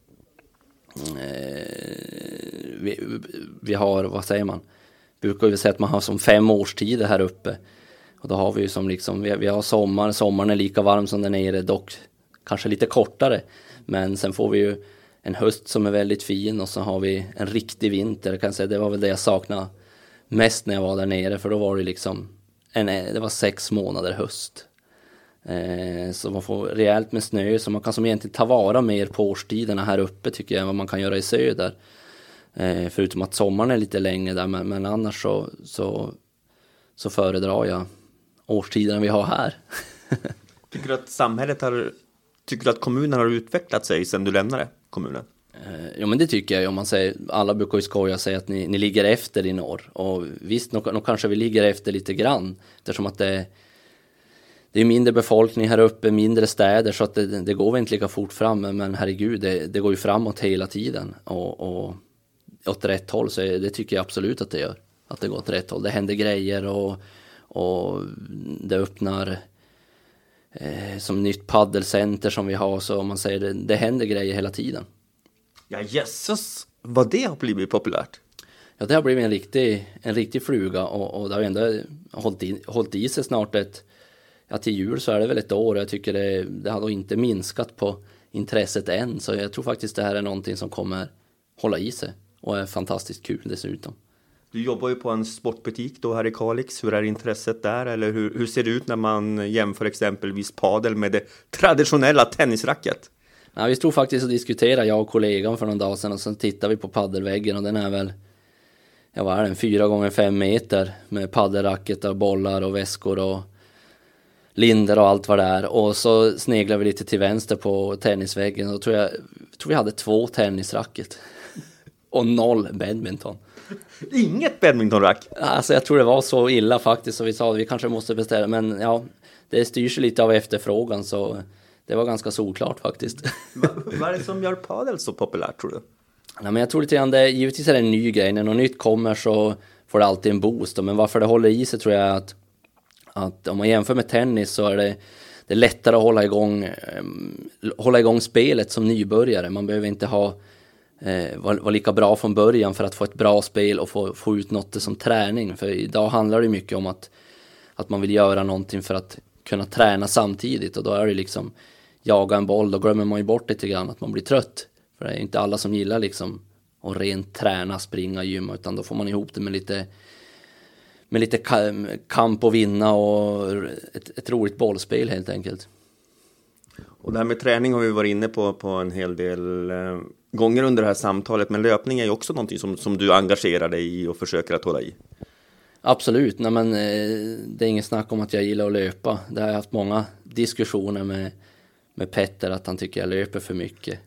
Speaker 2: eh, vi, vi har, vad säger man, brukar vi säga att man har som fem årstider här uppe, och då har vi ju som liksom, vi, vi har sommar, sommaren är lika varm som den nere, dock kanske lite kortare, men sen får vi ju en höst som är väldigt fin, och så har vi en riktig vinter. Jag kan säga, det var väl det jag saknade mest när jag var där nere, för då var det liksom en, det var sex månader höst. Eh, så man får rejält med snö, så man kan som egentligen ta vara mer på årstiderna här uppe tycker jag än vad man kan göra i söder. Eh, förutom att sommaren är lite längre där, men, men annars så, så, så föredrar jag årstiderna vi har här.
Speaker 1: Tycker du att samhället har, tycker du att kommunen har utvecklat sig sedan du lämnade kommunen?
Speaker 2: Eh, ja men det tycker jag, om man säger, alla brukar ju skoja och säga att ni, ni ligger efter i norr, och visst, nog, nog kanske vi ligger efter lite grann, eftersom att det Det är mindre befolkning här uppe, mindre städer, så att det, det går väl inte lika fort fram, men herregud, det, det går ju framåt hela tiden och, och åt rätt håll, så det tycker jag absolut att det gör, att det går åt rätt håll. Det händer grejer och, och det öppnar eh, som nytt paddelcenter som vi har, så om man säger det, det händer grejer hela tiden.
Speaker 1: Ja, jösses, vad det har blivit populärt.
Speaker 2: Ja, det har blivit en riktig, en riktig fluga och, och det har ju ändå hållit i, hållit i sig snart ett Ja, till jul så är det väl ett år. Jag tycker det, det har då inte minskat på intresset än. Så jag tror faktiskt det här är någonting som kommer hålla i sig. Och är fantastiskt kul dessutom.
Speaker 1: Du jobbar ju på en sportbutik då här i Kalix. Hur är intresset där? Eller hur, hur ser det ut när man jämför exempelvis padel med det traditionella tennisracket?
Speaker 2: Ja, vi stod faktiskt och diskuterade, jag och kollegan, för någon dag sedan. Och sen tittade vi på paddelväggen och den är väl, ja vad är den, fyra gånger fem meter. Med paddelracket och bollar och väskor och linder och allt vad det är. Och så sneglar vi lite till vänster på tennisväggen och tror jag tror vi hade två tennisracket och noll badminton.
Speaker 1: Inget badmintonrack?
Speaker 2: Alltså jag tror det var så illa faktiskt, så vi sa att vi kanske måste beställa, men ja, det styrs lite av efterfrågan, så det var ganska solklart faktiskt.
Speaker 1: Vad är det som gör padel så populärt, tror du?
Speaker 2: Nej, men jag tror lite grann det, givetvis är det en ny grej, när något nytt kommer så får det alltid en boost, men varför det håller i sig tror jag att att om man jämför med tennis så är det, det är lättare att hålla igång, eh, hålla igång spelet som nybörjare. Man behöver inte ha eh, vara var lika bra från början för att få ett bra spel och få, få ut något som träning. För idag handlar det mycket om att, att man vill göra någonting för att kunna träna samtidigt. Och då är det liksom jaga en boll, då glömmer man ju bort lite grann att man blir trött. För det är inte alla som gillar liksom att rent träna, springa, gymma, utan då får man ihop det med lite med lite kamp och vinna och ett, ett roligt bollspel helt enkelt.
Speaker 1: Och det här med träning har vi varit inne på på en hel del eh, gånger under det här samtalet, men löpning är ju också någonting som, som du engagerar dig i och försöker att hålla i.
Speaker 2: Absolut, nej men eh, det är ingen snack om att jag gillar att löpa. Det har jag haft många diskussioner med, med Petter, att han tycker jag löper för mycket.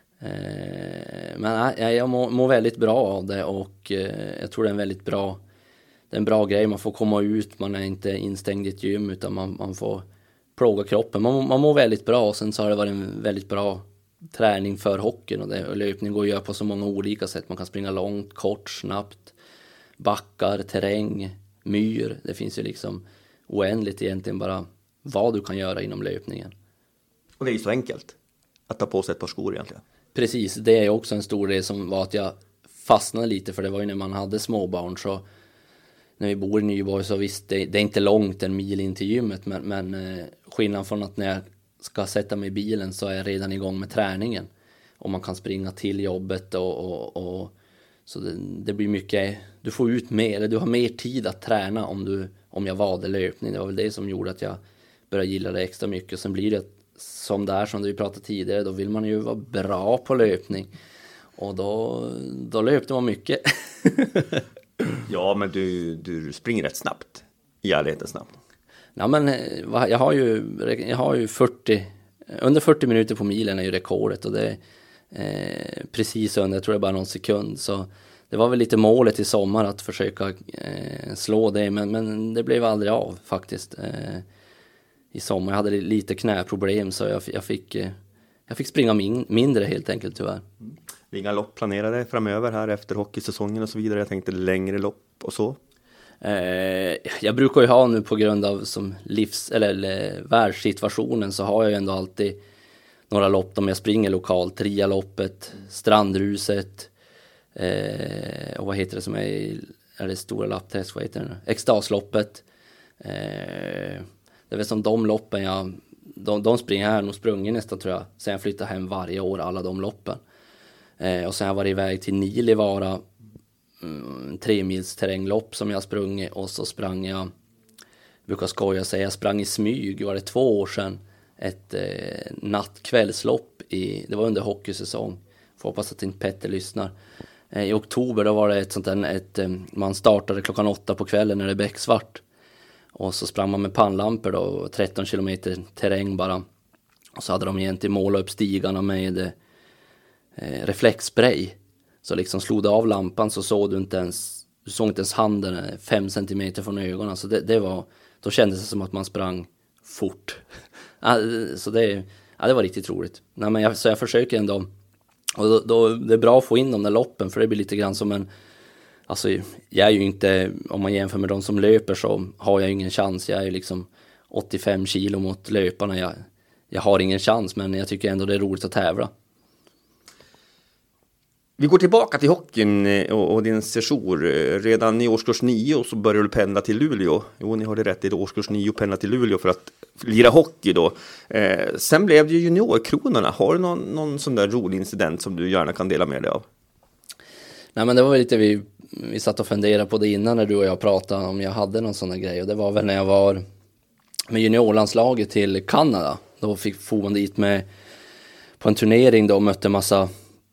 Speaker 2: Eh, men nej, jag mår, mår väldigt bra av det, och eh, jag tror det är en väldigt bra Det är en bra grej, man får komma ut, man är inte instängd i ett gym, utan man, man får plåga kroppen. Man, man mår väldigt bra, och sen så har det varit en väldigt bra träning för hockeyn. Och, det, och löpning går att göra på så många olika sätt. Man kan springa långt, kort, snabbt, backar, terräng, myr. Det finns ju liksom oändligt egentligen bara vad du kan göra inom löpningen.
Speaker 1: Och det är ju så enkelt att ta på sig ett par skor egentligen.
Speaker 2: Precis, det är också en stor del som var att jag fastnade lite, för det var ju när man hade småbarn, så när vi bor i Nyborg så visst, det, det är inte långt en mil in till gymmet, men, men eh, skillnaden från att när jag ska sätta mig i bilen så är jag redan igång med träningen. Och man kan springa till jobbet och, och, och så det, det blir mycket, du får ut mer, eller du har mer tid att träna om, du, om jag valde löpning. Det var väl det som gjorde att jag började gilla det extra mycket. Och sen blir det som det är, som vi pratade tidigare, då vill man ju vara bra på löpning. Och då, då löpte man mycket.
Speaker 1: Ja, men du, du springer rätt snabbt. I ärlighetens snabbt.
Speaker 2: Ja, men jag har ju, jag har ju fyrtio, under fyrtio minuter på milen är ju rekordet, och det är eh, precis under, jag tror det är bara någon sekund. Så det var väl lite målet i sommar att försöka eh, slå det, men, men det blev aldrig av faktiskt. Eh, I sommar jag hade lite knäproblem, så jag, jag, fick, eh, jag fick springa min, mindre helt enkelt tyvärr. Mm.
Speaker 1: Inga lopp planerade framöver här efter hockeysäsongen och så vidare? Jag tänkte längre lopp och så.
Speaker 2: Eh, jag brukar ju ha nu på grund av som livs eller, eller världssituationen, så har jag ju ändå alltid några lopp om jag springer lokalt. Rialoppet, Strandruset, eh, och vad heter det som är, är det stora lappträsk, vad heter det nu? Extasloppet. Eh, det är väl som de loppen jag, de, de springer här nog sprungit nästan tror jag. Sen jag flyttar hem varje år, alla de loppen. Eh, och sen har jag varit iväg till Nilivara, mm, tre mils terränglopp som jag sprungit, och så sprang jag brukar skoja och säga, jag sprang i smyg, var det två år sedan, ett eh, nattkvällslopp i, det var under hockeysäsong, får hoppas att inte Petter lyssnar. Eh, I oktober då var det ett sånt där, ett, eh, man startade klockan åtta på kvällen när det är becksvart. Och så sprang man med pannlampor då, tretton kilometer terräng bara. Och så hade de egentligen målat upp stigarna med eh, reflexspray. Så liksom slog du av lampan så såg du inte ens, du såg inte ens handen fem centimeter från ögonen. Så det, det var, då kändes det som att man sprang fort. Så det, ja, det var riktigt roligt. Nej, men jag, så jag försöker ändå, och då, då, det är bra att få in de där loppen, för det blir lite grann som en, alltså jag är ju inte, om man jämför med de som löper så har jag ingen chans. Jag är liksom åttiofem kilo mot löparna. Jag, jag har ingen chans, men jag tycker ändå det är roligt att tävla.
Speaker 1: Vi går tillbaka till hockeyn och, och din sejour. Redan i årskurs nio så började du pendla till Luleå. Jo, ni har det rätt, i årskurs nio pendla till Luleå för att lira hockey då. Eh, sen blev det ju juniorkronorna. Har du någon, någon sån där rolig incident som du gärna kan dela med dig av?
Speaker 2: Nej, men det var väl lite, vi, vi satt och funderade på det innan när du och jag pratade om jag hade någon sån där grej. Och det var väl när jag var med juniorlandslaget till Kanada. Då fick få man dit med på en turnering då och mötte massa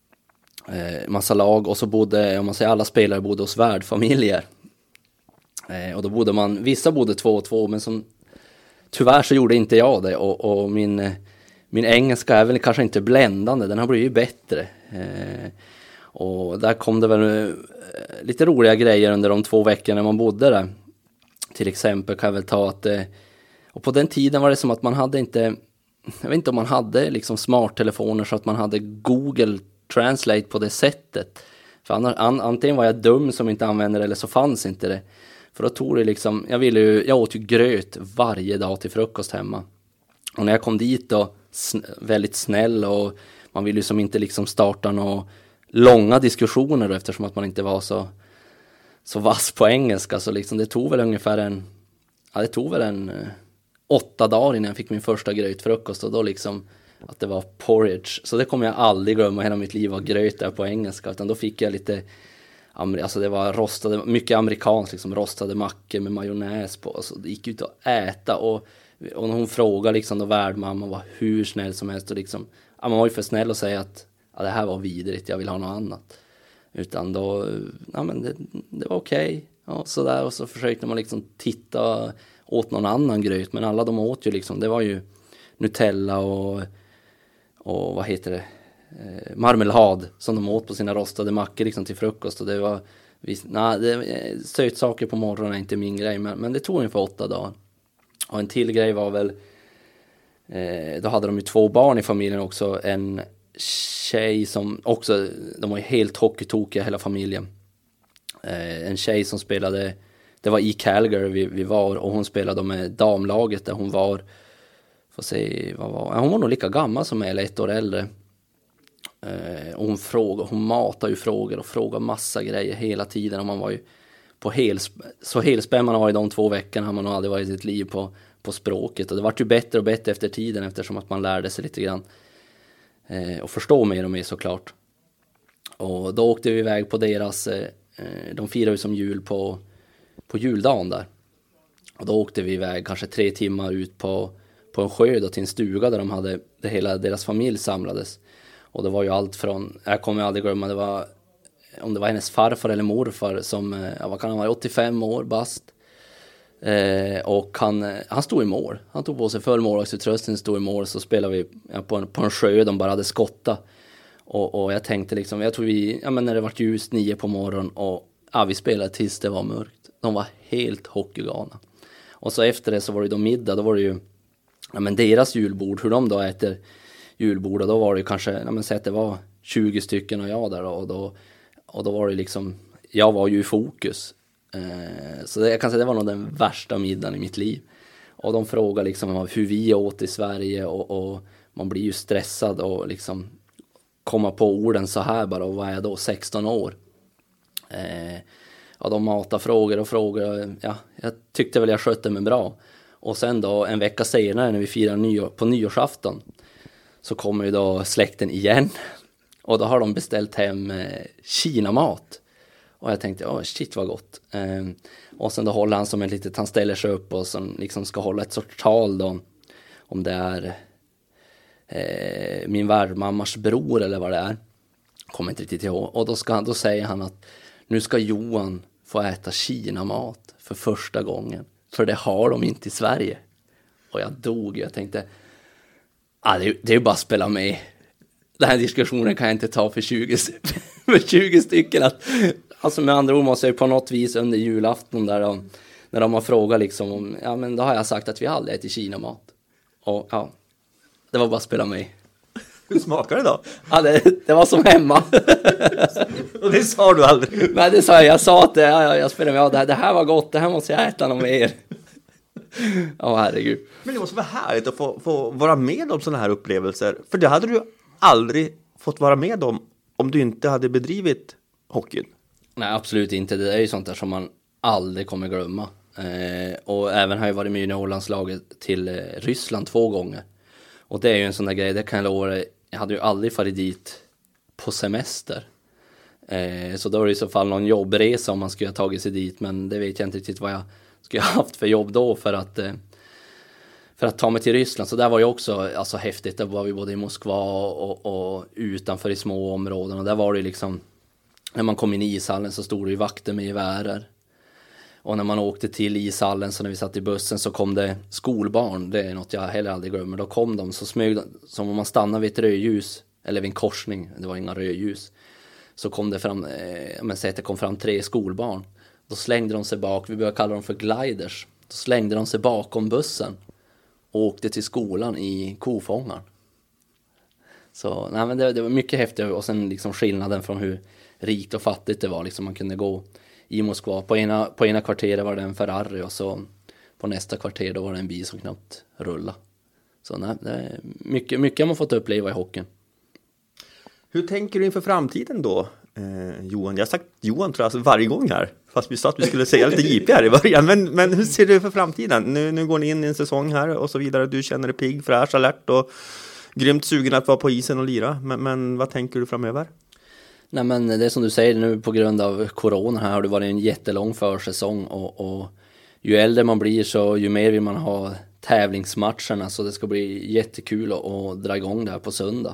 Speaker 2: Eh, massa lag, och så bodde, om man säger alla spelare bodde hos värdfamiljer. Eh, och då bodde man, vissa bodde två och två, men som tyvärr så gjorde inte jag det. Och, och min, eh, min engelska är väl kanske inte bländande, den har blivit bättre. Eh, och där kom det väl eh, lite roliga grejer under de två veckorna när man bodde där. Till exempel kan jag väl ta att, eh, och på den tiden var det som att man hade inte, jag vet inte om man hade liksom smarttelefoner så att man hade Google Translate på det sättet. För annars, an, antingen var jag dum som inte använde det, eller så fanns inte det. För då tog det liksom, jag ville ju, jag åt ju gröt varje dag till frukost hemma. Och när jag kom dit då, sn- väldigt snäll, och man ville ju som inte liksom starta några långa diskussioner då, eftersom att man inte var så så vass på engelska, så liksom det tog väl ungefär en ja det tog väl en eh, åtta dagar innan jag fick min första grötfrukost, och då liksom att det var porridge. Så det kommer jag aldrig glömma hela mitt liv, var gröt där på engelska. Utan då fick jag lite, alltså det var rostade, mycket amerikanskt, liksom rostade mackor med majonnäs på. Och så det gick ut att äta. Och, och när hon frågade liksom, då värdmamman var hur snäll som helst. Och liksom, ja, man var ju för snäll att säga att ja, det här var vidrigt, jag vill ha något annat. Utan då, ja men det, det var okej. Okay. Och så där, och så försökte man liksom titta åt någon annan gröt. Men alla de åt ju liksom, det var ju Nutella och och vad heter det, eh, marmelad som de åt på sina rostade mackor liksom till frukost. Och det var, nej, det, sötsaker på morgonen är inte min grej, men, men det tog ungefär åtta dagar. Och en till grej var väl, eh, då hade de ju två barn i familjen också, en tjej som också, de var ju helt hockeytokiga hela familjen. Eh, en tjej som spelade, det var i Calgary vi, vi var, och hon spelade med damlaget där hon var, får se, vad var, hon var nog lika gammal som mig, eller ett år äldre. Eh, och hon frågade, hon matade ju frågor och frågade massa grejer hela tiden, och man var ju på hel, så helspänn man var i de två veckorna har man nog aldrig varit i sitt liv på, på språket, och det var ju bättre och bättre efter tiden, eftersom att man lärde sig lite grann eh, och förstå mer och mer såklart. Och då åkte vi iväg på deras, eh, de firade ju som jul på, på juldagen där, och då åkte vi iväg kanske tre timmar ut på på en sjö då, till en stuga där de hade, där hela deras familj samlades. Och det var ju allt från, jag kommer aldrig glömma, det var, om det var hennes farfar eller morfar som, ja, vad kan han vara, åttiofem år bast. Eh, och han, han stod i mål. Han tog på sig full målvaktsutrustning, stod i mål, så spelade vi ja, på, en, på en sjö, de bara hade skotta. Och, och jag tänkte liksom, jag tror vi, ja men när det var ljust nio på morgonen, och ja, vi spelade tills det var mörkt. De var helt hockeygalna. Och så efter det så var det då middag, då var det ju ja, men deras julbord, hur de då äter julbord, och då var det kanske, ja, men säg att det var tjugo stycken och jag där då, och då, och då var det liksom, jag var ju i fokus. Eh, så det, jag kan säga det var nog den värsta middagen i mitt liv. Och de frågar liksom hur vi åt i Sverige, och, och man blir ju stressad och liksom komma på orden så här bara, och vad är jag då, sexton år? Eh, ja, de matar frågor och frågor, ja, jag tyckte väl jag skötte mig bra. Och sen då en vecka senare när vi firar nyår, på nyårsafton, så kommer ju då släkten igen. Och då har de beställt hem eh, Kinamat. Och jag tänkte, åh shit vad gott. Eh, och sen då håller han som ett litet, han ställer sig upp och som liksom ska hålla ett sorts tal då. Om det är eh, min värdmammas bror eller vad det är. Kommer inte riktigt ihåg. Och då, ska, då säger han att nu ska Johan få äta Kina-mat för första gången. För det har de inte i Sverige. Och jag dog. Jag tänkte, ah, det, det är ju bara att spela med. Den här diskussionen kan jag inte ta för tjugo, för tjugo stycken. Att, alltså med andra ord måste jag på något vis under julafton där de, när de har frågat liksom om, ja men då har jag sagt att vi aldrig äter Kina-mat. Och ja, det var bara att spela med.
Speaker 1: Hur smakar det då?
Speaker 2: Ja, det, det var som hemma.
Speaker 1: Och det sa du aldrig?
Speaker 2: Nej, det sa jag. Jag sa att det, jag, jag spelade med, ja, det, här, det här var gott, det här måste jag äta något mer. Ja, herregud.
Speaker 1: Men det måste vara härligt att få, få vara med om sådana här upplevelser. För det hade du aldrig fått vara med om om du inte hade bedrivit hockeyn.
Speaker 2: Nej, absolut inte. Det är ju sånt där som man aldrig kommer glömma. Eh, och även har jag varit med i juniorlandslaget till eh, Ryssland två gånger. Och det är ju en sån där grej, det kan jag lova dig. Jag hade ju aldrig farit dit på semester. Eh, så då är det i så fall någon jobbresa om man skulle ha tagit sig dit. Men det vet jag inte riktigt vad jag skulle ha haft för jobb då för att, eh, för att ta mig till Ryssland. Så där var ju också alltså, häftigt. Där var vi både i Moskva och, och utanför i små områden. Och där var det liksom, när man kom in i ishallen så stod det ju vakter med gevärer. Och när man åkte till ishallen, så när vi satt i bussen så kom det skolbarn. Det är något jag heller aldrig glömmer. Då kom de, så smög de, som om man stannade vid ett rödljus. Eller vid en korsning, det var inga rödljus. Så kom det fram, eh, men säg att det kom fram tre skolbarn. Då slängde de sig bak, vi började kalla dem för gliders. Då slängde de sig bakom bussen. Och åkte till skolan i kofångaren. Så nej, men det, det var mycket häftigt. Och sen liksom skillnaden från hur rikt och fattigt det var. Liksom man kunde gå i Moskva. På ena, på ena kvarteret var det en Ferrari och så på nästa kvarter då var det en bil som knappt rullade. Så nej, det är mycket, mycket har man fått uppleva i hockeyn.
Speaker 1: Hur tänker du inför framtiden då, eh, Johan? Jag har sagt Johan tror jag alltså varje gång här. Fast vi sa att vi skulle säga lite J P här i början. Men, men hur ser du för framtiden? Nu, nu går ni in i en säsong här och så vidare. Du känner dig pigg, fräsch, alert och grymt sugen att vara på isen och lira. Men, men vad tänker du framöver?
Speaker 2: Nej, men det är som du säger nu, på grund av corona här har det varit en jättelång försäsong och, och ju äldre man blir så ju mer vill man ha tävlingsmatcherna, så det ska bli jättekul att, att dra igång det här på söndag.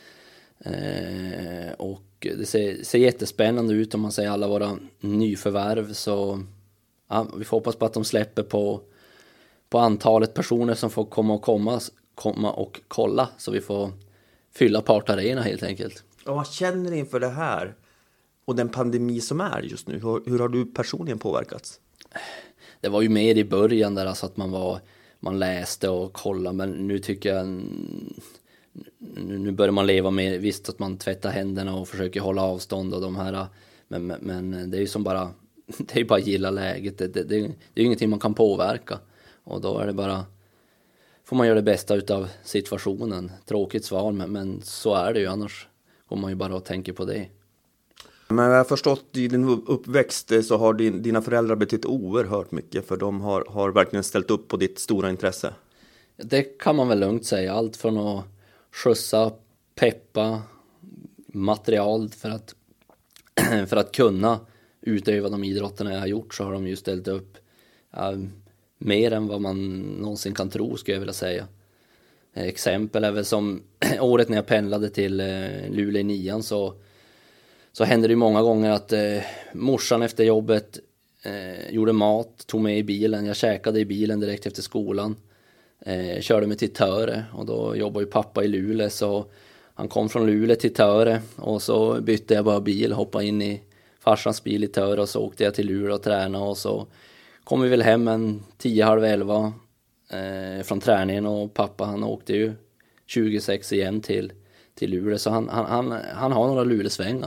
Speaker 2: Eh, och det ser, ser jättespännande ut om man säger alla våra nyförvärv, så ja, vi får hoppas på att de släpper på, på antalet personer som får komma och komma, komma och kolla, så vi får fylla partarena helt enkelt.
Speaker 1: Och vad känner du inför det här och den pandemi som är just nu? Hur, hur har du personligen påverkats?
Speaker 2: Det var ju mer i början där, alltså att man var man läste och kollade, men nu tycker jag nu börjar man leva med, visst att man tvättar händerna och försöker hålla avstånd och de här, men, men, men det är ju som bara det är ju bara att gilla läget, det, det, det, det är ju ingenting man kan påverka, och då är det bara, får man göra det bästa utav situationen. Tråkigt svar, men, men så är det ju, annars går man ju bara och tänker på det.
Speaker 1: Men jag har förstått i din uppväxt så har din, dina föräldrar betytt oerhört mycket, för de har, har verkligen ställt upp på ditt stora intresse.
Speaker 2: Det kan man väl lugnt säga. Allt från att skjutsa, peppa, material för att, för att kunna utöva de idrotterna jag har gjort, så har de ju ställt upp ja, mer än vad man någonsin kan tro, skulle jag vilja säga. Exempel är väl som året när jag pendlade till eh, Luleå i nian, så Så hände det ju många gånger att eh, morsan efter jobbet eh, gjorde mat, tog med i bilen. Jag käkade i bilen direkt efter skolan. Eh, körde mig till Töre, och då jobbar ju pappa i Luleå, så han kom från Luleå till Töre, och så bytte jag bara bil, hoppade in i farsans bil i Töre, och så åkte jag till Luleå och tränade, och så kom vi väl hem en tio, halv elva eh, från träningen, och pappa han åkte ju tjugosex igen till, till Luleå, så han, han, han, han har några Luleåsvängar.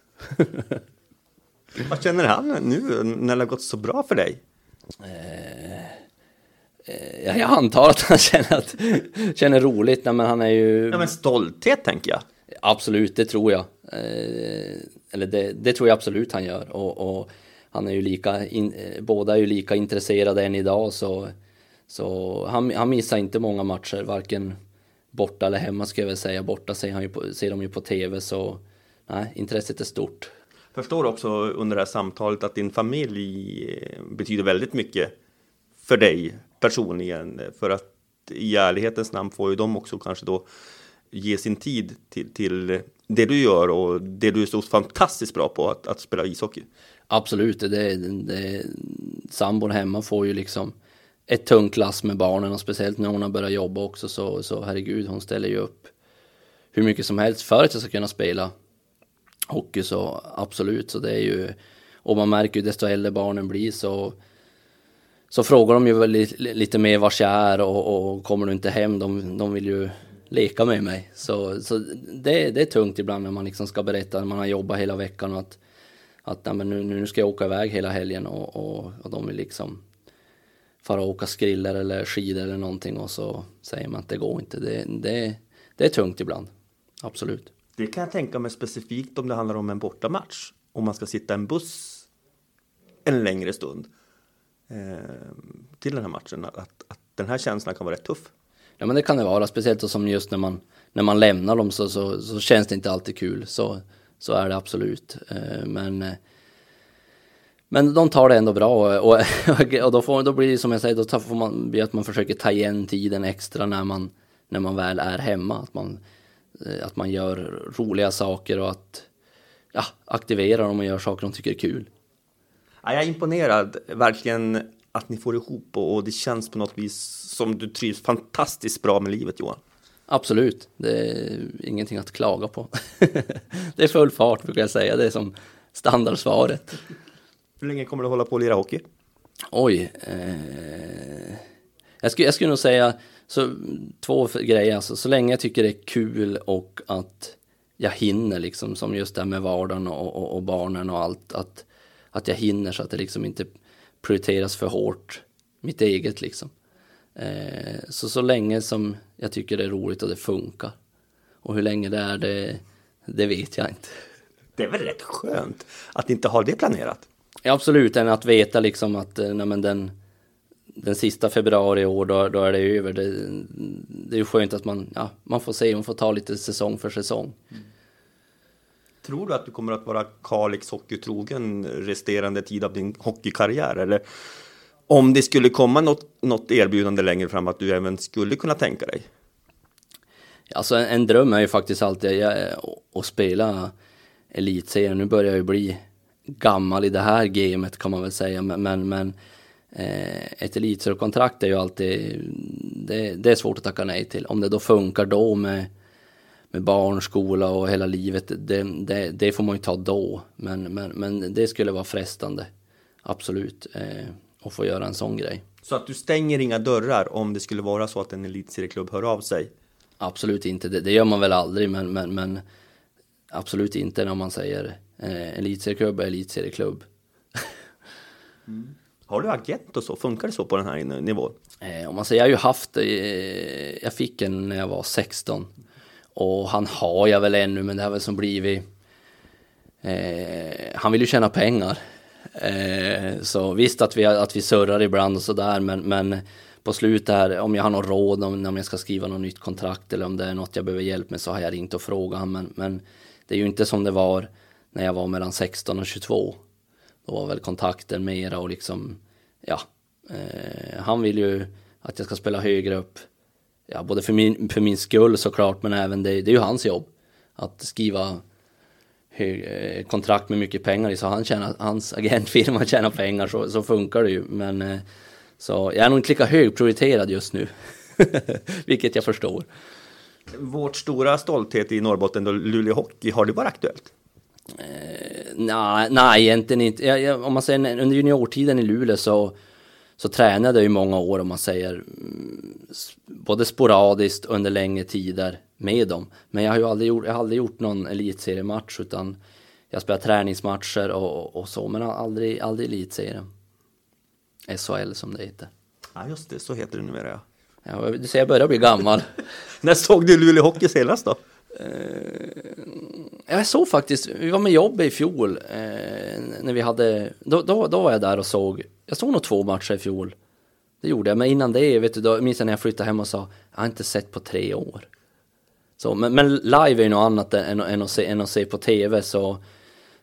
Speaker 1: Vad känner han nu när det har gått så bra för dig?
Speaker 2: Eh, eh, jag antar att han känner, att, känner roligt. Nej, men han är ju...
Speaker 1: Ja, men stolthet tänker jag.
Speaker 2: Absolut, det tror jag. Eh, eller det, det tror jag absolut han gör. Och, och han är ju lika in, båda är ju lika intresserade än idag. Så, så han, han missar inte många matcher, varken borta eller hemma, ska jag väl säga. Borta ser, han ju på, ser de ju på tv, så nej, intresset är stort.
Speaker 1: Förstår också under det här samtalet att din familj betyder väldigt mycket för dig personligen. För att i ärlighetens namn får ju de också kanske då ge sin tid till, till det du gör och det du är så fantastiskt bra på, att, att spela ishockey.
Speaker 2: Absolut, det, det, det, sambon hemma får ju liksom ett tungt lass med barnen, och speciellt när hon har börjat jobba också, så, så herregud, hon ställer ju upp hur mycket som helst för att jag ska kunna spela hockey, så absolut. Så det är ju, och man märker ju desto äldre barnen blir så så frågar de ju väl lite, lite mer vars jag är, och, och kommer du inte hem, de, de vill ju leka med mig. Så, så det, det är tungt ibland när man liksom ska berätta när man har jobbat hela veckan och att, att nej, men nu, nu ska jag åka iväg hela helgen, och, och, och de vill liksom fara och åka skriller eller skidor eller någonting, och så säger man att det går inte. Det, det, det är tungt ibland, absolut.
Speaker 1: Det kan jag tänka mig specifikt om det handlar om en bortamatch. Om man ska sitta i en buss en längre stund eh, till den här matchen. Att, att den här känslan kan vara rätt tuff.
Speaker 2: Ja, men det kan det vara. Speciellt som just när man, när man lämnar dem så, så, så känns det inte alltid kul. Så, så är det absolut. Eh, men, eh, men de tar det ändå bra. Och, och då, får, då blir det som jag säger, då får man bli att man försöker ta igen tiden extra när man, när man väl är hemma. Att man att man gör roliga saker och att ja, aktivera dem och gör saker de tycker är kul.
Speaker 1: Ja, jag är imponerad verkligen att ni får ihop, och, och det känns på något vis som du trivs fantastiskt bra med livet, Johan.
Speaker 2: Absolut, det är ingenting att klaga på. Det är full fart, brukar jag säga. Det är som standardsvaret.
Speaker 1: Hur länge kommer du hålla på att lira hockey?
Speaker 2: Oj, eh, jag, skulle, jag skulle nog säga så, två grejer. Alltså, så länge jag tycker det är kul och att jag hinner, liksom, som just det med vardagen och, och, och barnen och allt, att, att jag hinner så att det liksom inte prioriteras för hårt, mitt eget liksom. Eh, så så länge som jag tycker det är roligt och det funkar. Och hur länge det är, det, det vet jag inte.
Speaker 1: Det är väl rätt skönt att inte ha det planerat?
Speaker 2: Ja, absolut, än att veta liksom att nej, men den, den sista februari i år, då, då är det över. Det, det är ju skönt att man, ja, man får se, man får ta lite säsong för säsong. Mm.
Speaker 1: Tror du att du kommer att vara Kalix hockeytrogen resterande tid av din hockeykarriär? Eller om det skulle komma något, något erbjudande längre fram att du även skulle kunna tänka dig?
Speaker 2: Alltså en, en dröm är ju faktiskt alltid jag, att spela elitserien. Nu börjar jag ju bli gammal i det här gamet, kan man väl säga. Men, men, men eh, ett elitseriekontrakt är ju alltid, det, det är svårt att tacka nej till. Om det då funkar då med med barn, skola och hela livet, det, det, det får man ju ta då. Men, men, men det skulle vara frestande, absolut, eh, att få göra en sån grej.
Speaker 1: Så att du stänger inga dörrar om det skulle vara så att en elitserieklubb hör av sig?
Speaker 2: Absolut inte, det, det gör man väl aldrig, men, men, men absolut inte när man säger eh, elitserieklubb är elitserieklubb.
Speaker 1: Mm. Har du agent och så? Funkar det så på den här nivån?
Speaker 2: Eh, om man säger, jag har ju haft, eh, jag fick en när jag var sexton. Och han har jag väl ännu, men det har väl som blivit eh, han vill ju tjäna pengar, eh, så visst att vi, att vi surrar ibland och sådär, men, men på slutet här, om jag har någon råd om, om jag ska skriva något nytt kontrakt eller om det är något jag behöver hjälp med, så har jag ringt och frågat han, men, men det är ju inte som det var när jag var mellan sexton och tjugotvå. Då var väl kontakten mera och liksom ja, eh, han vill ju att jag ska spela högre upp. Ja, både för min, för min skull såklart, men även det, det är ju hans jobb att skriva hög, eh, kontrakt med mycket pengar i, så han tjänar, hans agentfirma tjänar pengar, så, så funkar det ju. Men eh, så jag är nog inte lika högprioriterad just nu, vilket jag förstår.
Speaker 1: Vårt stora stolthet i Norrbotten, då, Luleå Hockey, har det varit aktuellt?
Speaker 2: Eh, nej, nej, egentligen inte. Jag, jag, om man säger under juniortiden i Luleå så så tränade jag i många år, om man säger, både sporadiskt under längre tider med dem. Men jag har ju aldrig gjort, jag har aldrig gjort någon elitseriematch, utan jag spelar träningsmatcher och, och så, men aldrig, aldrig elitserien. S H L som det heter.
Speaker 1: Ja, just det, så heter det numera, ja.
Speaker 2: Ja, du ser, jag börjar bli gammal.
Speaker 1: När såg du Luleå Hockey senast då?
Speaker 2: Uh, jag såg faktiskt, vi var med jobb i fjol, uh, när vi hade, då, då, då var jag där och såg, jag såg nog två matcher i fjol, det gjorde jag, men innan det, vet du, då minns jag när jag flyttade hem och sa, jag har inte sett på tre år. Så, men, men live är ju något annat än, än, att se, än att se på tv, så,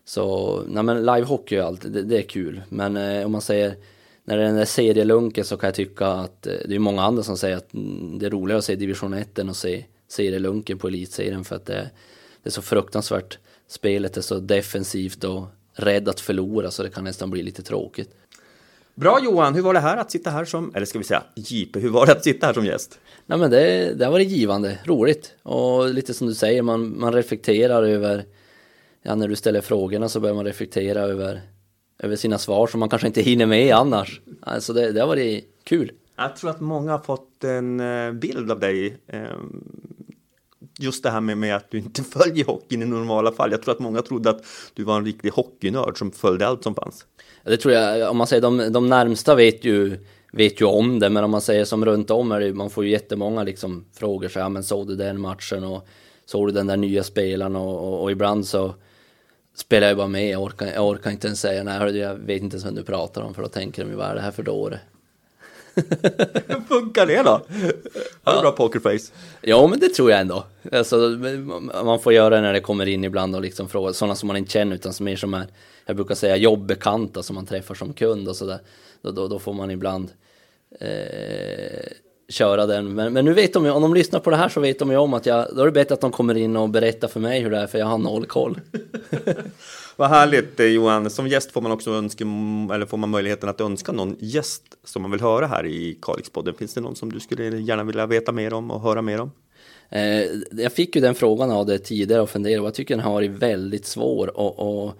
Speaker 2: Så nej, men livehockey är allt, det, det är kul. Men eh, om man säger, när det är den där serielunken så kan jag tycka att eh, det är många andra som säger att det är roligare att se division ett än att se serielunken på elitserien, för att det, det är så fruktansvärt. Spelet är så defensivt och rädd att förlora, så det kan nästan bli lite tråkigt.
Speaker 1: Bra Johan, hur var det här att sitta här som, eller ska vi säga J P, hur var det att sitta här som gäst?
Speaker 2: Nej, men det, det var det givande, roligt. Och lite som du säger, man, man reflekterar över, ja, när du ställer frågorna så börjar man reflektera över, över sina svar som man kanske inte hinner med annars. Alltså det, det var det kul.
Speaker 1: Jag tror att många har fått en bild av dig, just det här med, med att du inte följer hockeyn i normala fall. Jag tror att många trodde att du var en riktig hockeynörd som följde allt som fanns.
Speaker 2: Det tror jag, om man säger de, de närmsta vet ju, vet ju om det, men om man säger som runt om är det, man får ju jättemånga liksom frågor så här, men såg du den matchen och såg du den där nya spelaren och, och, och ibland så spelar jag bara med, jag orkar, jag orkar inte ens säga nej, jag vet inte ens vem du pratar om, för då tänker de ju, vad är det här för dåre?
Speaker 1: Hur funkar det då? Har du ja. bra pokerface?
Speaker 2: Ja, men det tror jag ändå. Alltså, man får göra det när det kommer in ibland och liksom fråga sådana som man inte känner, utan som är som är, jag brukar säga jobbekanta som man träffar som kund och sådär. Då, då, då får man ibland eh, köra den. Men, men nu vet de ju, om de lyssnar på det här så vet de ju om att jag, då är det bättre att de kommer in och berättar för mig hur det är, för jag har noll koll.
Speaker 1: Vad härligt Johan, som gäst får man också önska, eller får man möjligheten att önska någon gäst som man vill höra här i Kalixpodden. Finns det någon som du skulle gärna vilja veta mer om och höra mer om?
Speaker 2: Eh, jag fick ju den frågan av det tidigare och funderade, och jag tycker den har varit väldigt svår och, och,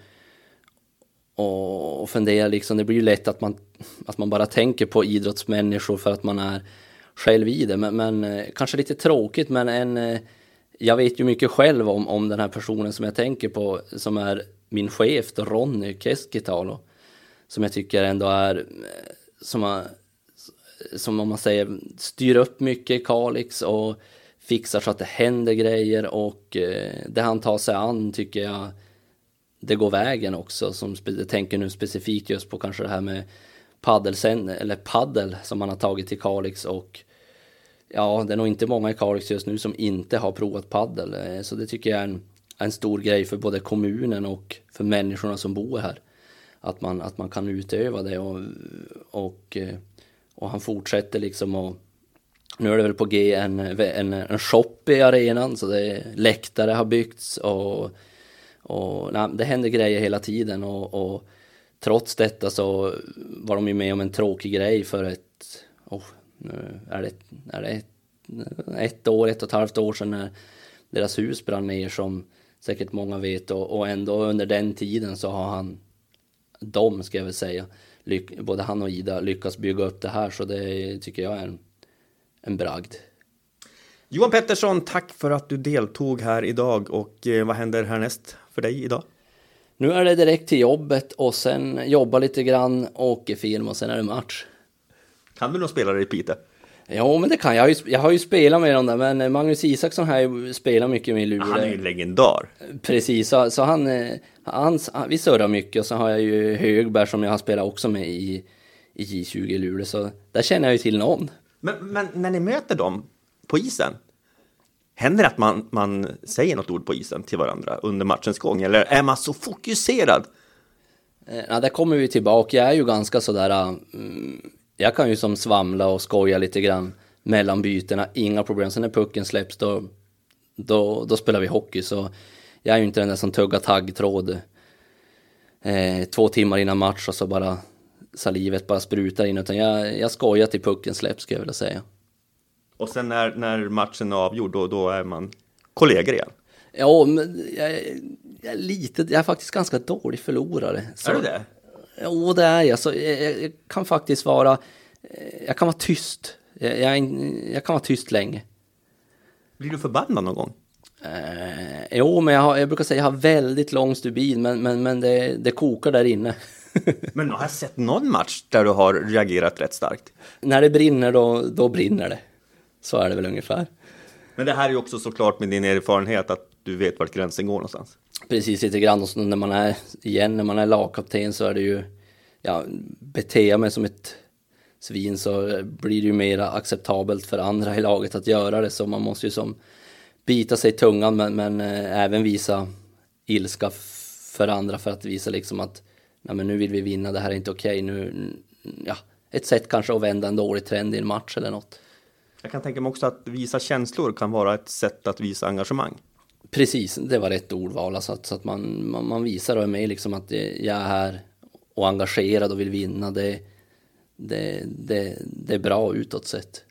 Speaker 2: och fundera liksom, det blir ju lätt att man, att man bara tänker på idrottsmänniskor för att man är själv i det, men, men eh, kanske lite tråkigt, men en, eh, jag vet ju mycket själv om, om den här personen som jag tänker på, som är min chef då, Ronny Keskitalo, som jag tycker ändå är som, har, som om man säger styr upp mycket i Kalix och fixar så att det händer grejer, och eh, det han tar sig an tycker jag det går vägen också, som jag tänker nu specifikt just på kanske det här med paddelsen, eller paddel som man har tagit till Kalix, och ja, det är nog inte många i Kalix just nu som inte har provat paddel, så det tycker jag är en en stor grej för både kommunen och för människorna som bor här. Att man, att man kan utöva det, och, och, och han fortsätter liksom, och nu är det väl på G en, en, en shop i arenan, så det är, läktare har byggts och, och nej, det händer grejer hela tiden, och, och trots detta så var de ju med om en tråkig grej för ett, oh, nu är det, är det ett, ett år, ett och ett halvt år sedan när deras hus brann ner, som säkert många vet, och, och ändå under den tiden så har han, de ska jag väl säga, lyck, både han och Ida lyckats bygga upp det här, så det tycker jag är en, en bragd.
Speaker 1: Johan Pettersson, tack för att du deltog här idag, och eh, vad händer härnäst för dig idag?
Speaker 2: Nu är det direkt till jobbet och sen jobba lite grann, åker film och sen är det match.
Speaker 1: Kan du nog spela det i Piteå?
Speaker 2: Ja, men det kan jag. Jag har ju spelat med dem där, men Magnus Isaksson har ju spelat mycket med Luleå.
Speaker 1: Han är ju en legendar.
Speaker 2: Precis, så, så han, han, vi surrar mycket, och så har jag ju Högberg som jag har spelat också med i, i J tjugo i Luleå, så där känner jag ju till någon.
Speaker 1: Men, men när ni möter dem på isen, händer det att man, man säger något ord på isen till varandra under matchens gång, eller är man så fokuserad?
Speaker 2: Ja, där kommer vi tillbaka. Jag är ju ganska sådär... Mm, jag kan ju som svamla och skoja lite grann mellan bytena, inga problem. Sen när pucken släpps då, då, då spelar vi hockey, så jag är ju inte den där som tuggar taggtråd eh, två timmar innan match och så bara salivet bara sprutar in, utan jag, jag skojar till pucken släpps, ska jag vilja säga.
Speaker 1: Och sen när, när matchen är avgjord, då, då är man kollegor igen?
Speaker 2: Ja, men jag, jag, är lite, jag är faktiskt ganska dålig förlorare. Så,
Speaker 1: är du det?
Speaker 2: Jo, det är jag. Så jag, jag kan faktiskt vara, jag kan vara tyst. Jag, jag, jag kan vara tyst länge.
Speaker 1: Blir du förbannad någon gång?
Speaker 2: Eh, jo, men jag, har, jag brukar säga att jag har väldigt lång stubin, men, men, men det, det kokar där inne.
Speaker 1: Men har jag sett någon match där du har reagerat rätt starkt?
Speaker 2: När det brinner, då, då brinner det. Så är det väl ungefär.
Speaker 1: Men det här är ju också såklart med din erfarenhet att du vet vart gränsen går någonstans.
Speaker 2: Precis, lite grann. Och så när man är, igen, när man är lagkapten så är det ju, ja, beter mig som ett svin, så blir det ju mer acceptabelt för andra i laget att göra det. Så man måste ju som bita sig i tungan, men, men äh, även visa ilska f- för andra för att visa liksom att nej, men nu vill vi vinna, det här är inte okej. Nu, ja, ett sätt kanske att vända en dålig trend i en match eller något.
Speaker 1: Jag kan tänka mig också att visa känslor kan vara ett sätt att visa engagemang.
Speaker 2: Precis, det var rätt ordval. Alltså att, så att man, man, man visar och är med liksom att jag är här och engagerad och vill vinna. Det, det, det, det är bra utåt sett.